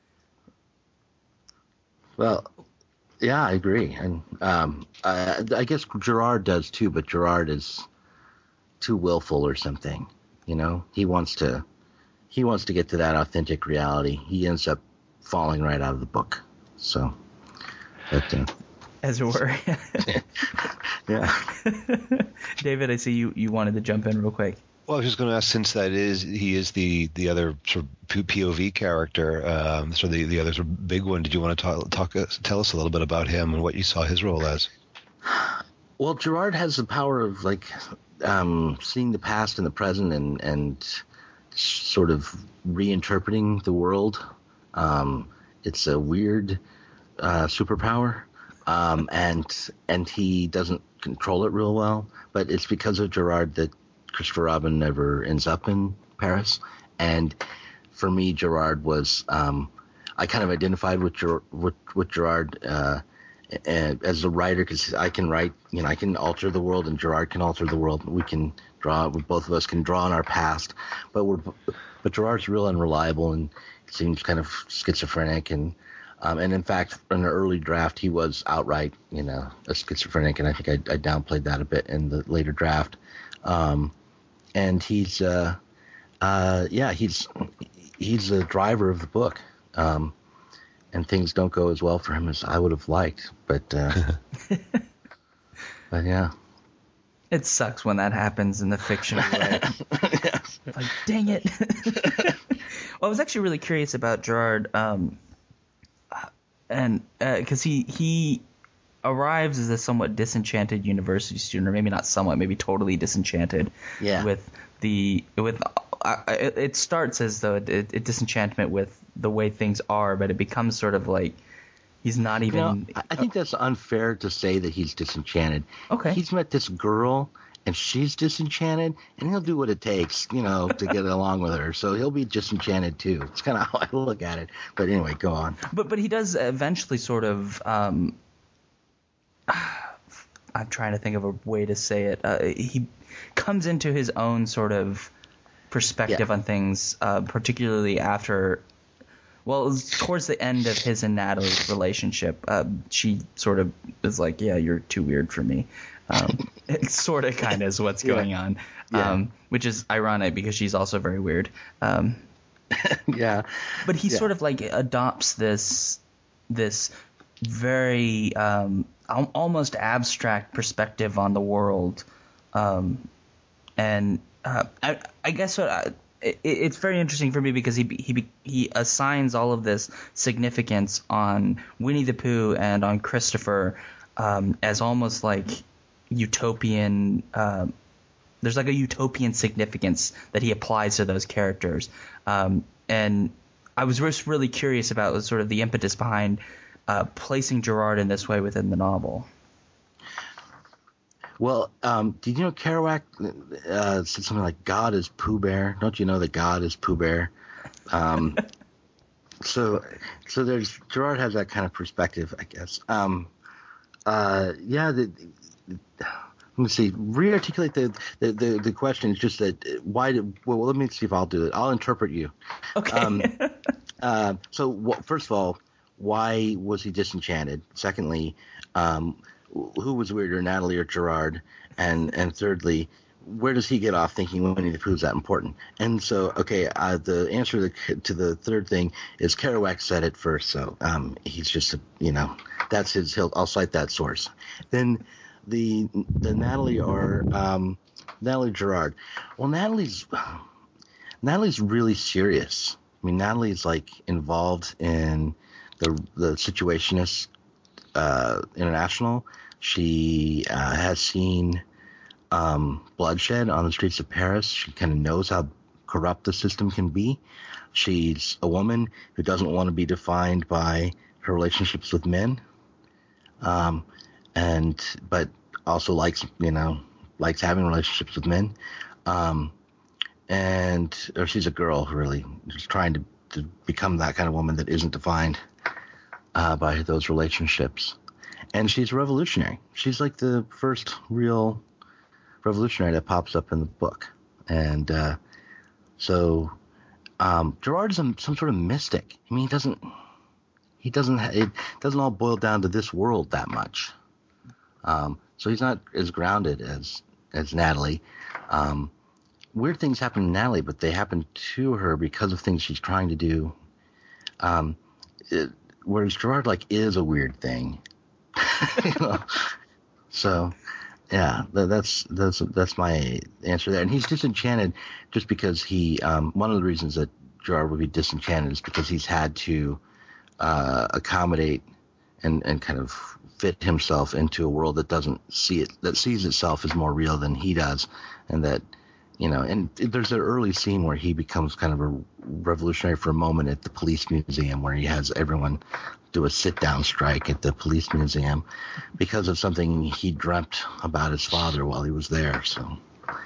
Well, yeah, I agree, and um, I, I guess Gerard does too. But Gerard is too willful or something. You know, he wants to he wants to get to that authentic reality. He ends up falling right out of the book. So, but, uh, As it were. yeah. David, I see you, you wanted to jump in real quick. Well, I was just going to ask, since that is he is the the other sort of P O V character, um, so the the other sort of big one. Did you want to talk, talk uh, tell us a little bit about him and what you saw his role as? Well, Gerard has the power of like um, seeing the past and the present and and sort of reinterpreting the world. Um, it's a weird uh, superpower, um, and and he doesn't control it real well. But it's because of Gerard that Christopher Robin never ends up in Paris. And for me, Gerard was um, I kind of identified with Ger- with, with Gerard. Uh, And as a writer, because I can write, you know, I can alter the world, and Gerard can alter the world. We can draw. We, both of us can draw on our past, but we're, but Gerard's real unreliable and seems kind of schizophrenic, and um, and in fact, in an early draft, he was outright, you know, a schizophrenic, and I think I, I downplayed that a bit in the later draft. Um, and he's, uh, uh, yeah, he's he's the driver of the book. Um, And things don't go as well for him as I would have liked, but uh, but yeah, it sucks when that happens in the fiction, right? Yes. Like, dang it. Well, I was actually really curious about Gerard, um, and because uh, he he arrives as a somewhat disenchanted university student, or maybe not somewhat, maybe totally disenchanted. Yeah. With the with uh, it, it starts as though it, it, it disenchantment with the way things are, but it becomes sort of like he's not even. You know, I think that's unfair to say that he's disenchanted. Okay. He's met this girl, and she's disenchanted, and he'll do what it takes, you know, to get along with her. So he'll be disenchanted too. It's kind of how I look at it. But anyway, go on. But but he does eventually sort of. Um, I'm trying to think of a way to say it. Uh, he comes into his own sort of perspective Yeah. on things, uh, particularly after. Well, it was towards the end of his and Natalie's relationship. Uh, she sort of is like, "Yeah, you're too weird for me." Um, it sort of, kind of is what's Yeah. going on, Yeah. um, which is ironic because she's also very weird. Um, Yeah. but he Yeah. sort of like adopts this this very um, al- almost abstract perspective on the world, um, and uh, I, I guess what I, it, it's very interesting for me because he he he assigns all of this significance on Winnie the Pooh and on Christopher um, as almost like utopian. Uh, there's like a utopian significance that he applies to those characters, um, and I was just really curious about sort of the impetus behind uh, placing Gerard in this way within the novel. Well, um, did you know Kerouac uh, said something like "God is Pooh Bear"? Don't you know that God is Pooh Bear? Um, so, so there's Gerard has that kind of perspective, I guess. Um, uh, yeah. The, the, let me see. Re-articulate the, the, the, the question. It's just that why did? Well, let me see if I'll do it. I'll interpret you. Okay. Um, uh, so, wh- first of all, why was he disenchanted? Secondly, um, who was weirder, Natalie or Gerard? And and thirdly, where does he get off thinking Winnie the Pooh is that important? And so, okay, uh, the answer to the, to the third thing is Kerouac said it first, so um, he's just, a, you know, that's his. He'll, I'll cite that source. Then the the Natalie or um, Natalie Gerard. Well, Natalie's Natalie's really serious. I mean, Natalie's like involved in the the Situationist uh, International. She uh, has seen um, bloodshed on the streets of Paris. She kind of knows how corrupt the system can be. She's a woman who doesn't want to be defined by her relationships with men, um, and but also likes you know likes having relationships with men. Um, and or she's a girl really, just trying to, to become that kind of woman that isn't defined uh, by those relationships. And she's revolutionary. She's like the first real revolutionary that pops up in the book. And uh, so um, Gerard is a, some sort of mystic. I mean, he doesn't he doesn't ha- it doesn't all boil down to this world that much. Um, so he's not as grounded as as Natalie. Um, weird things happen to Natalie, but they happen to her because of things she's trying to do. Um, it, whereas Gerard like is a weird thing. You know? So, Yeah, tha- that's that's that's my answer there. And he's disenchanted just because he. Um, one of the reasons that Gerard would be disenchanted is because he's had to uh, accommodate and and kind of fit himself into a world that doesn't see it, that sees itself as more real than he does, and that you know. And there's an early scene where he becomes kind of a revolutionary for a moment at the police museum, where he has everyone do a sit-down strike at the police museum because of something he dreamt about his father while he was there. So,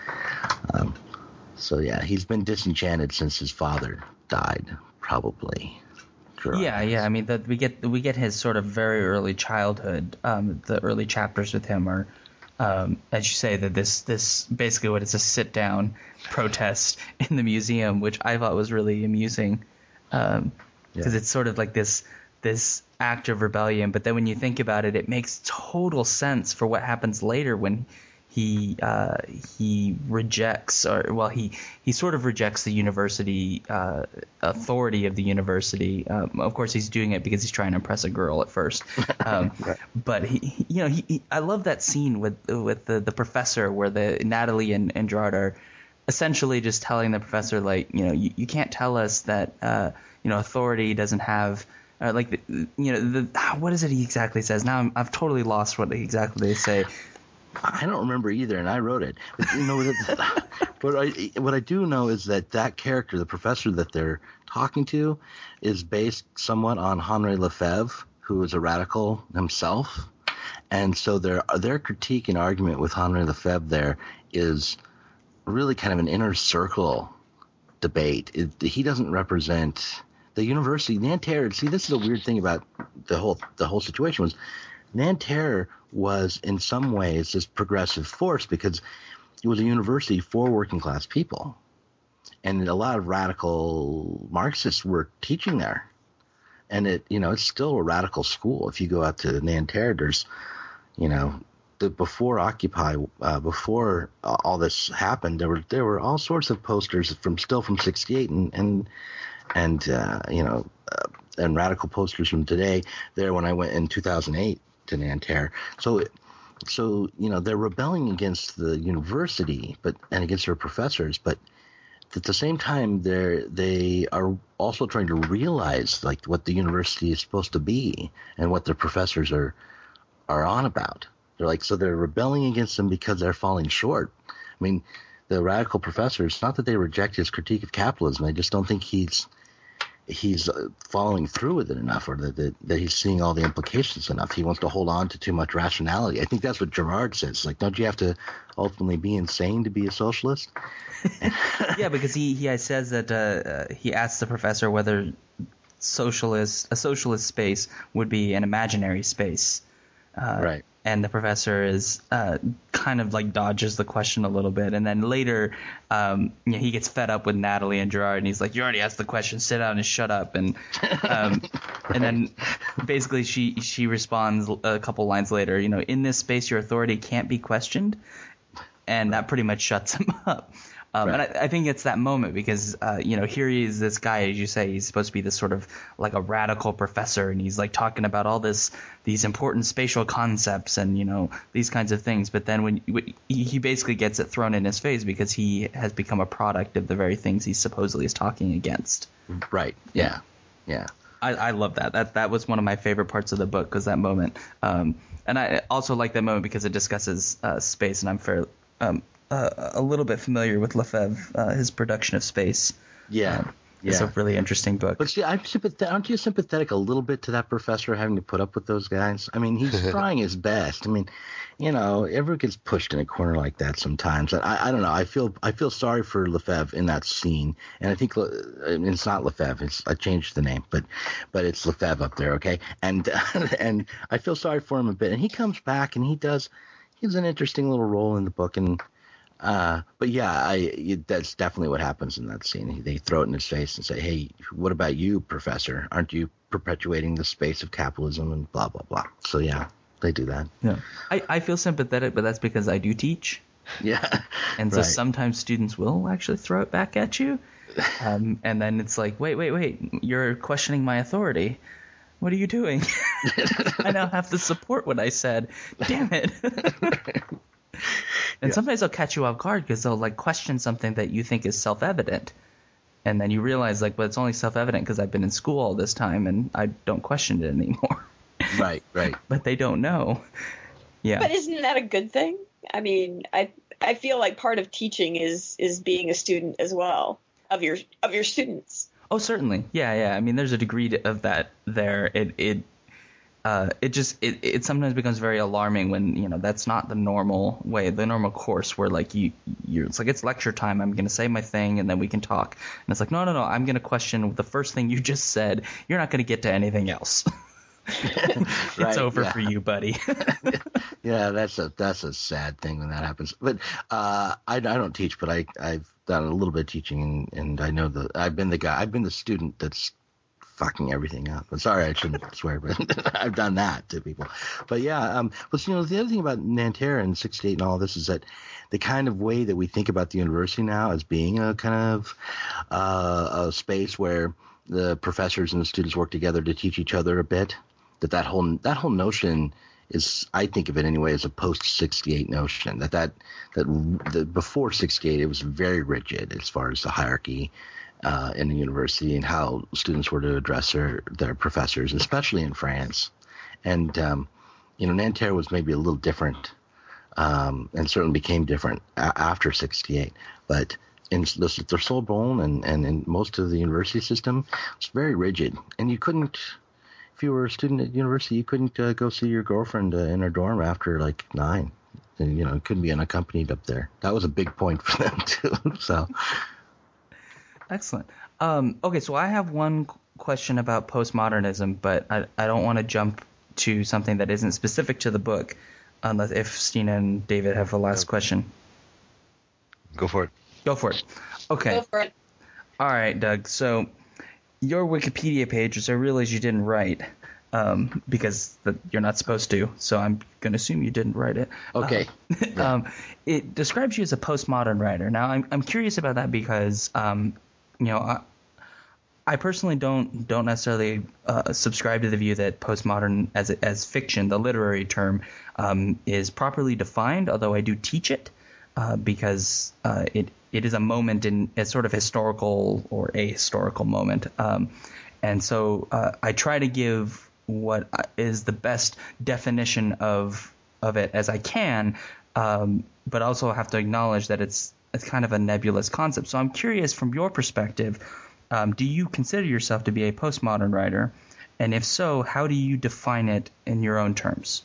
um, so yeah, he's been disenchanted since his father died, probably. Gerard Yeah, has. yeah. I mean, that we get we get his sort of very early childhood. Um, the early chapters with him are, um, as you say, that this this basically what it's a sit down protest in the museum, which I thought was really amusing, because um, Yeah. it's sort of like this this act of rebellion. But then when you think about it, it makes total sense for what happens later when he uh, he rejects, or well, he he sort of rejects the university uh, authority of the university. Um, of course, he's doing it because he's trying to impress a girl at first. Um, Right. But he, he- you know, he, he I love that scene with with the, the professor where the Natalie and, and Gerard are essentially just telling the professor, like, you know, you, you can't tell us that uh, you know, authority doesn't have. Uh, like the, you know, the what is it he exactly says? Now I'm, I've totally lost what exactly they say. I don't remember either, and I wrote it. But you know, that, but I, what I do know is that that character, the professor that they're talking to, is based somewhat on Henri Lefebvre, who is a radical himself, and so their their critique and argument with Henri Lefebvre there is really kind of an inner circle debate. It, he doesn't represent the university. Nanterre. See, this is a weird thing about the whole the whole situation was Nanterre was in some ways this progressive force because it was a university for working class people, and a lot of radical Marxists were teaching there. And it, you know, it's still a radical school. If you go out to Nanterre, there's, you know, the before Occupy, uh, before all this happened, there were there were all sorts of posters from still from sixty-eight and and and uh, you know, uh, and radical posters from today there when I went in two thousand eight to Nanterre. So, so you know, they're rebelling against the university, but and against their professors, but at the same time, they're they are also trying to realize like what the university is supposed to be and what their professors are are on about. They're like, so they're rebelling against them because they're falling short. I mean, the radical professors, not that they reject his critique of capitalism, they just don't think he's he's uh, following through with it enough, or that, that that he's seeing all the implications enough. He wants to hold on to too much rationality. I think that's what Gerard says. Like, don't you have to ultimately be insane to be a socialist? Yeah, because he he says that uh, uh, he asks the professor whether socialist a socialist space would be an imaginary space. Uh, Right. And the professor is uh, kind of like dodges the question a little bit, and then later, um, you know, he gets fed up with Natalie and Gerard, and he's like, "You already asked the question. Sit down and shut up." And um, and then basically she she responds a couple lines later, you know, "In this space, your authority can't be questioned," and that pretty much shuts him up. Um, Right. And I, I think it's that moment because, uh, you know, here he is, this guy, as you say, he's supposed to be this sort of like a radical professor, and he's like talking about all this, these important spatial concepts and, you know, these kinds of things. But then when, when he he basically gets it thrown in his face because he has become a product of the very things he supposedly is talking against. Right. Yeah. Yeah. I, I love that. That that was one of my favorite parts of the book, was that moment. Um, and I also like that moment because it discusses uh, space, and I'm fair, um, uh, a little bit familiar with Lefebvre, uh, his production of space. Yeah. Um, It's a Yeah. really interesting book. But see, I'm sympathetic. Aren't you sympathetic a little bit to that professor having to put up with those guys? I mean, he's trying his best. I mean, you know, everyone gets pushed in a corner like that sometimes. And I, I don't know. I feel I feel sorry for Lefebvre in that scene. And I think Le, I mean, it's not Lefebvre. It's I changed the name, but but it's Lefebvre up there, okay? And and I feel sorry for him a bit. And he comes back and he does. He has an interesting little role in the book. And Uh, but yeah, I that's definitely what happens in that scene. They throw it in his face and say, "Hey, what about you, Professor? Aren't you perpetuating the space of capitalism and blah blah blah?" So yeah, they do that. Yeah. I, I feel sympathetic, but that's because I do teach. Yeah, And so right. sometimes students will actually throw it back at you. Um, and then it's like, wait, wait, wait, you're questioning my authority. What are you doing? I now have to support what I said. Damn it. And Yeah. sometimes they'll catch you off guard because they'll like question something that you think is self-evident. And then you realize like, well, it's only self-evident because I've been in school all this time and I don't question it anymore. Right, right. But they don't know. Yeah. But isn't that a good thing? I mean, I I feel like part of teaching is is being a student as well of your of your students. Oh, certainly. Yeah, yeah. I mean, there's a degree to- of that there. It it uh it just it, it sometimes becomes very alarming when, you know, that's not the normal way, the normal course where like you you're it's like it's lecture time. I'm going to say my thing and then we can talk. And it's like, no, no, no. I'm going to question the first thing you just said. You're not going to get to anything else. It's Right, over yeah. for you, buddy. Yeah, that's a that's a sad thing when that happens. But uh, I, I don't teach, but I I've done a little bit of teaching, and, and I know the I've been the guy I've been the student that's fucking everything up. I'm sorry, I shouldn't swear, but I've done that to people. But yeah, um, but you know the other thing about Nanterre and sixty-eight and all this is that the kind of way that we think about the university now as being a kind of uh, a space where the professors and the students work together to teach each other a bit. That that whole that whole notion is, I think of it anyway, as a post sixty-eight notion. That that that the, before sixty-eight, it was very rigid as far as the hierarchy uh, in the university and how students were to address their their professors, especially in France. And um, you know, Nanterre was maybe a little different, um, and certainly became different a- after sixty-eight. But in the, the Sorbonne and and in most of the university system, it's very rigid, and you couldn't. If you were a student at university, you couldn't uh, go see your girlfriend uh, in her dorm after like nine. And, you know, it couldn't be unaccompanied up there. That was a big point for them too. So, Excellent. Um, okay, so I have one qu- question about postmodernism, but I, I don't want to jump to something that isn't specific to the book, unless if Stina and David have a last question. Go for it. Go for it. Okay. Go for it. All right, Doug. So your Wikipedia page, which I realize you didn't write, um, because the, you're not supposed to, so I'm going to assume you didn't write it. okay. Uh, um, it describes you as a postmodern writer. Now, I'm I'm curious about that because, um, you know, I, I personally don't don't necessarily uh, subscribe to the view that postmodern as as fiction, the literary term, um, is properly defined. Although I do teach it uh, because uh, it it is a moment in a sort of historical or ahistorical moment, um, and so uh, I try to give what is the best definition of of it as I can, um, but also have to acknowledge that it's it's kind of a nebulous concept. So I'm curious from your perspective. Um, do you consider yourself to be a postmodern writer? And if so, how do you define it in your own terms?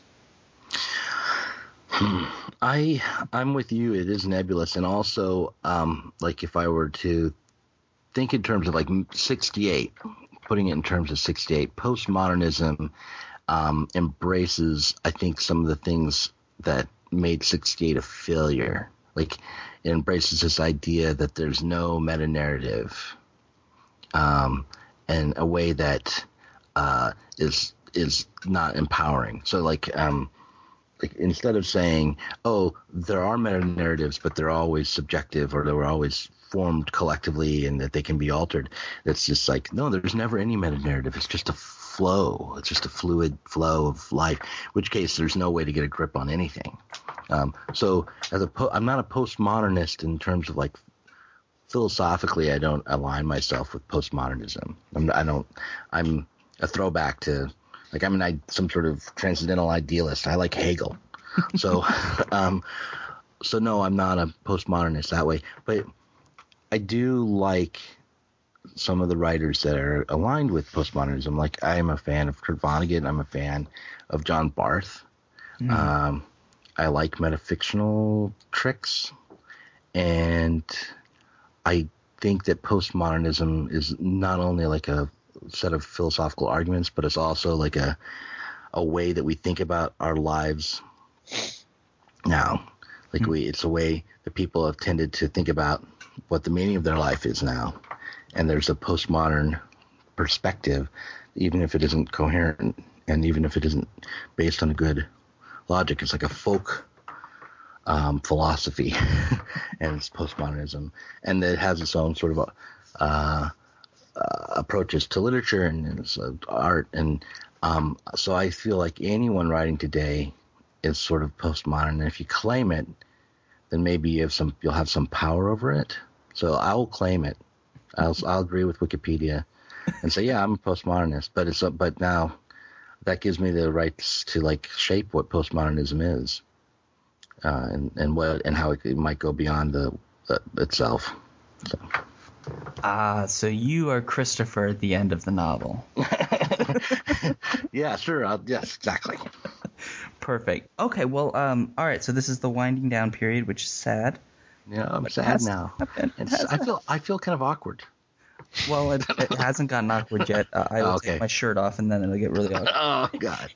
I I'm with you. It is nebulous, and also, um, like if I were to think in terms of like sixty-eight, putting it in terms of sixty-eight, postmodernism um, embraces, I think, some of the things that made sixty-eight a failure. Like it embraces this idea that there's no meta narrative. Um, and a way that uh, is is not empowering. So, like, um, like instead of saying, "Oh, there are meta narratives, but they're always subjective, or they were always formed collectively, and that they can be altered," it's just like, no, there's never any meta narrative. It's just a flow. It's just a fluid flow of life. In which case, there's no way to get a grip on anything. Um, so, as a po- I'm not a postmodernist in terms of like. Philosophically, I don't align myself with postmodernism. I'm, I don't. I'm a throwback to, like, I'm an, some sort of transcendental idealist. I like Hegel. So, um, so no, I'm not a postmodernist that way. But I do like some of the writers that are aligned with postmodernism. Like, I am a fan of Kurt Vonnegut. I'm a fan of John Barth. Mm. Um, I like metafictional tricks, and I think that postmodernism is not only like a set of philosophical arguments, but it's also like a a way that we think about our lives now. Like mm-hmm. we, it's a way that people have tended to think about what the meaning of their life is now. And there's a postmodern perspective, even if it isn't coherent and even if it isn't based on good logic. It's like a folk Um, philosophy, and it's postmodernism, and it has its own sort of uh, uh, approaches to literature and, and uh, art, and um, so I feel like anyone writing today is sort of postmodern. And if you claim it, then maybe you have some you'll have some power over it. So I will claim it. I'll I'll agree with Wikipedia and say, yeah, I'm a postmodernist. But it's but now that gives me the rights to like shape what postmodernism is, uh, and and what and how it, it might go beyond the uh, itself. So. Ah, so you are Christopher at the end of the novel. Yeah, sure. I'll, yes, exactly. Perfect. Okay, well, um, all right. So this is the winding down period, which is sad. Yeah, I'm But it sad has now. happened. It It's, has I feel I feel kind of awkward. Well, it, it hasn't gotten awkward yet. Uh, I will Oh, okay. take my shirt off, and then it'll get really awkward. Oh God.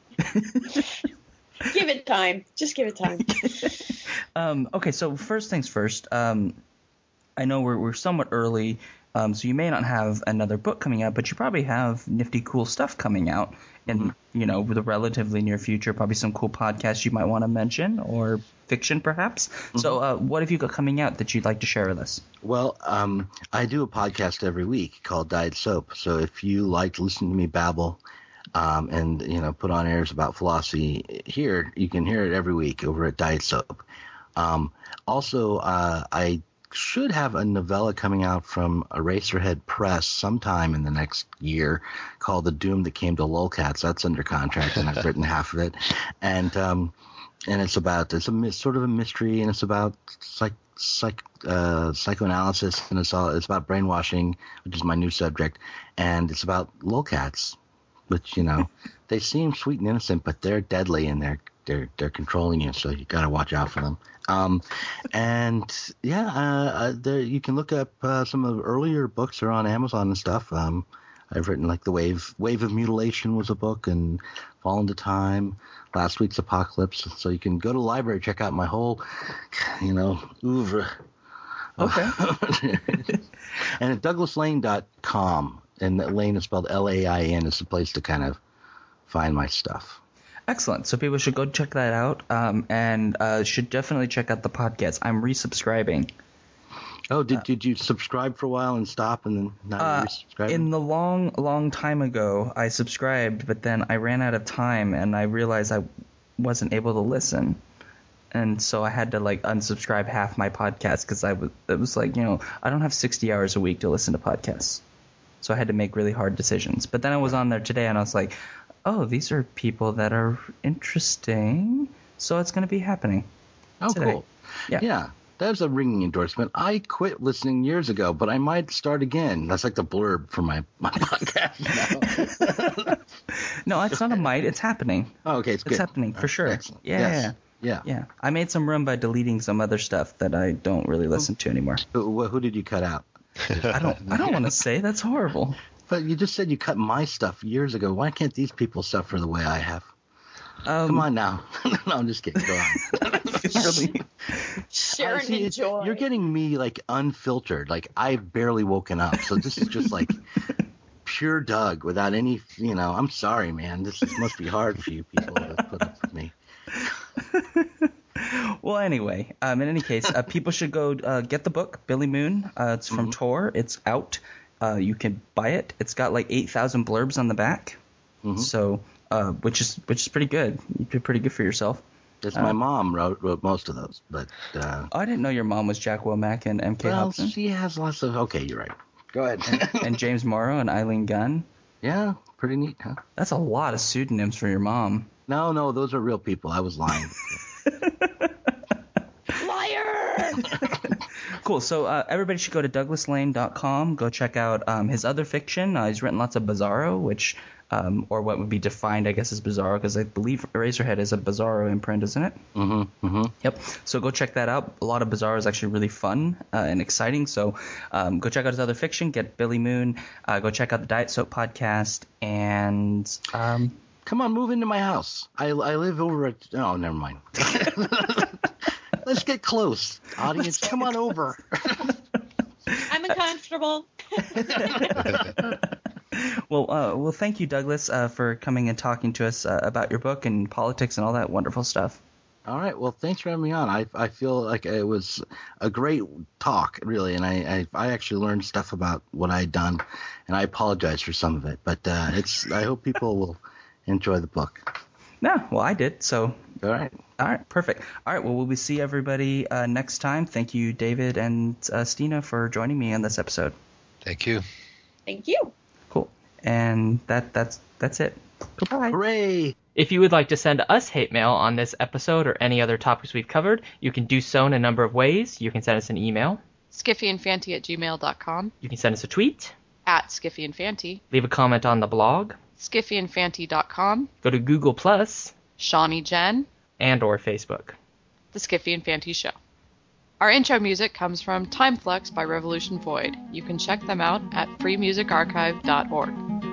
Give it time. Just give it time. um, okay, so first things first. Um, I know we're we're somewhat early, um, so you may not have another book coming out, but you probably have nifty, cool stuff coming out in mm-hmm. you know the relatively near future. Probably some cool podcasts you might want to mention, or fiction perhaps. Mm-hmm. So, uh, what have you got coming out that you'd like to share with us? Well, um, I do a podcast every week called Diet Soap. So if you like listening to me babble, um, and you know put on airs about philosophy here, you can hear it every week over at Diet Soap. Um, also, uh, I should have a novella coming out from Eraserhead Press sometime in the next year called The Doom That Came to Lolcats. That's under contract, and I've written half of it. And um, and it's about it's a sort of a mystery, and it's about psych, psych uh, psychoanalysis, and it's all it's about brainwashing, which is my new subject, and it's about lolcats, which you know they seem sweet and innocent, but they're deadly, and they're they're they're controlling you, so you got to watch out for them. Um, and yeah, uh, there you can look up uh, some of the earlier books are on Amazon and stuff. Um, I've written like the Wave Wave of Mutilation was a book, and Fall into Time, Last Week's Apocalypse. So you can go to the library, check out my whole, you know, oeuvre. Okay. And at douglas lane dot com, and Lane is spelled L A I N, is the place to kind of find my stuff. Excellent. So people should go check that out, um, and uh, should definitely check out the podcast. I'm resubscribing. Oh, did did you subscribe for a while and stop and then not uh, resubscribe? In the long, long time ago, I subscribed, but then I ran out of time, and I realized I wasn't able to listen. And so I had to, like, unsubscribe half my podcast because I was, it was like, you know, I don't have sixty hours a week to listen to podcasts. So I had to make really hard decisions. But then I was on there today, and I was like, oh, these are people that are interesting, so it's going to be happening. Oh, today. Cool. Yeah. Yeah, that was a ringing endorsement. I quit listening years ago, but I might start again. That's like the blurb for my, my podcast now. No, it's not a might. It's happening. Oh, okay, it's good. It's happening, for sure. Excellent. Yeah, Yes. yeah, Yeah. yeah. I made some room by deleting some other stuff that I don't really listen to anymore. Who, who did you cut out? I don't I don't want to say. That's horrible. But you just said you cut my stuff years ago. Why can't these people suffer the way I have? Um, Come on now. No, I'm just kidding. Go on. really, Share I see, and it's- enjoy. You're getting me like unfiltered. Like I've barely woken up. So this is just like pure Doug without any, you know, I'm sorry, man. This, this must be hard for you people to put up with me. Well, anyway, um, in any case, uh, people should go uh, get the book, Billy Moon. Uh, it's from Mhm. Tor. It's out. Uh, you can buy it. It's got like eight thousand blurbs on the back, Mhm. so uh, which is which is pretty good. You did pretty good for yourself. It's Uh, my mom wrote, wrote most of those, but uh, Oh, I didn't know your mom was Jack Womack and M K well, Hobson she has lots of. Okay, you're right. Go ahead. and James Morrow and Eileen Gunn. Yeah, pretty neat, huh? That's a lot of pseudonyms for your mom. No, no, those are real people. I was lying. Liar! Cool. So uh, everybody should go to douglas lane dot com. Go check out um, his other fiction. Uh, he's written lots of Bizarro, which, um, or what would be defined, I guess, as Bizarro, because I believe Eraserhead is a Bizarro imprint, isn't it? Mm-hmm. Mm-hmm. Yep. So go check that out. A lot of Bizarro is actually really fun uh, and exciting. So um, go check out his other fiction. Get Billy Moon. Uh, go check out the Diet Soap podcast. And um, Come on, move into my house. I, I live over at. Oh, never mind. Let's get close, audience. Come on over. I'm uncomfortable. well, uh, well, thank you, Douglas, uh, for coming and talking to us uh, about your book and politics and all that wonderful stuff. All right. Well, thanks for having me on. I I feel like it was a great talk, really, and I I, I actually learned stuff about what I'd done, and I apologize for some of it, but uh, it's I hope people will enjoy the book. No, well, I did. So All right. All right, perfect. All right, well, we'll see everybody uh, next time. Thank you, David and uh, Stina, for joining me on this episode. Thank you. Thank you. Cool. And that that's that's it. Goodbye. Hooray! If you would like to send us hate mail on this episode or any other topics we've covered, you can do so in a number of ways. You can send us an email. skiffyandfanty at gmail dot com. You can send us a tweet. At skiffyandfanty. Leave a comment on the blog. skiffyandfanty dot com. Go to Google Plus. Shawnee Jen. And or Facebook. The Skiffy and Fanty Show. Our intro music comes from Time Flux by Revolution Void. You can check them out at free music archive dot org.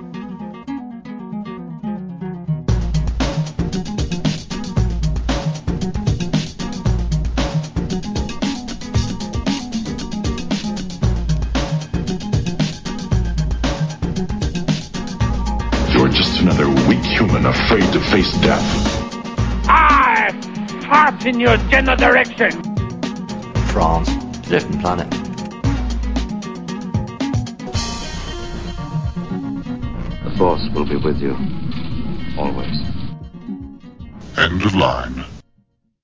You're just another weak human afraid to face death. I fart in your general direction. France, different planet. The Force will be with you, always. End of line.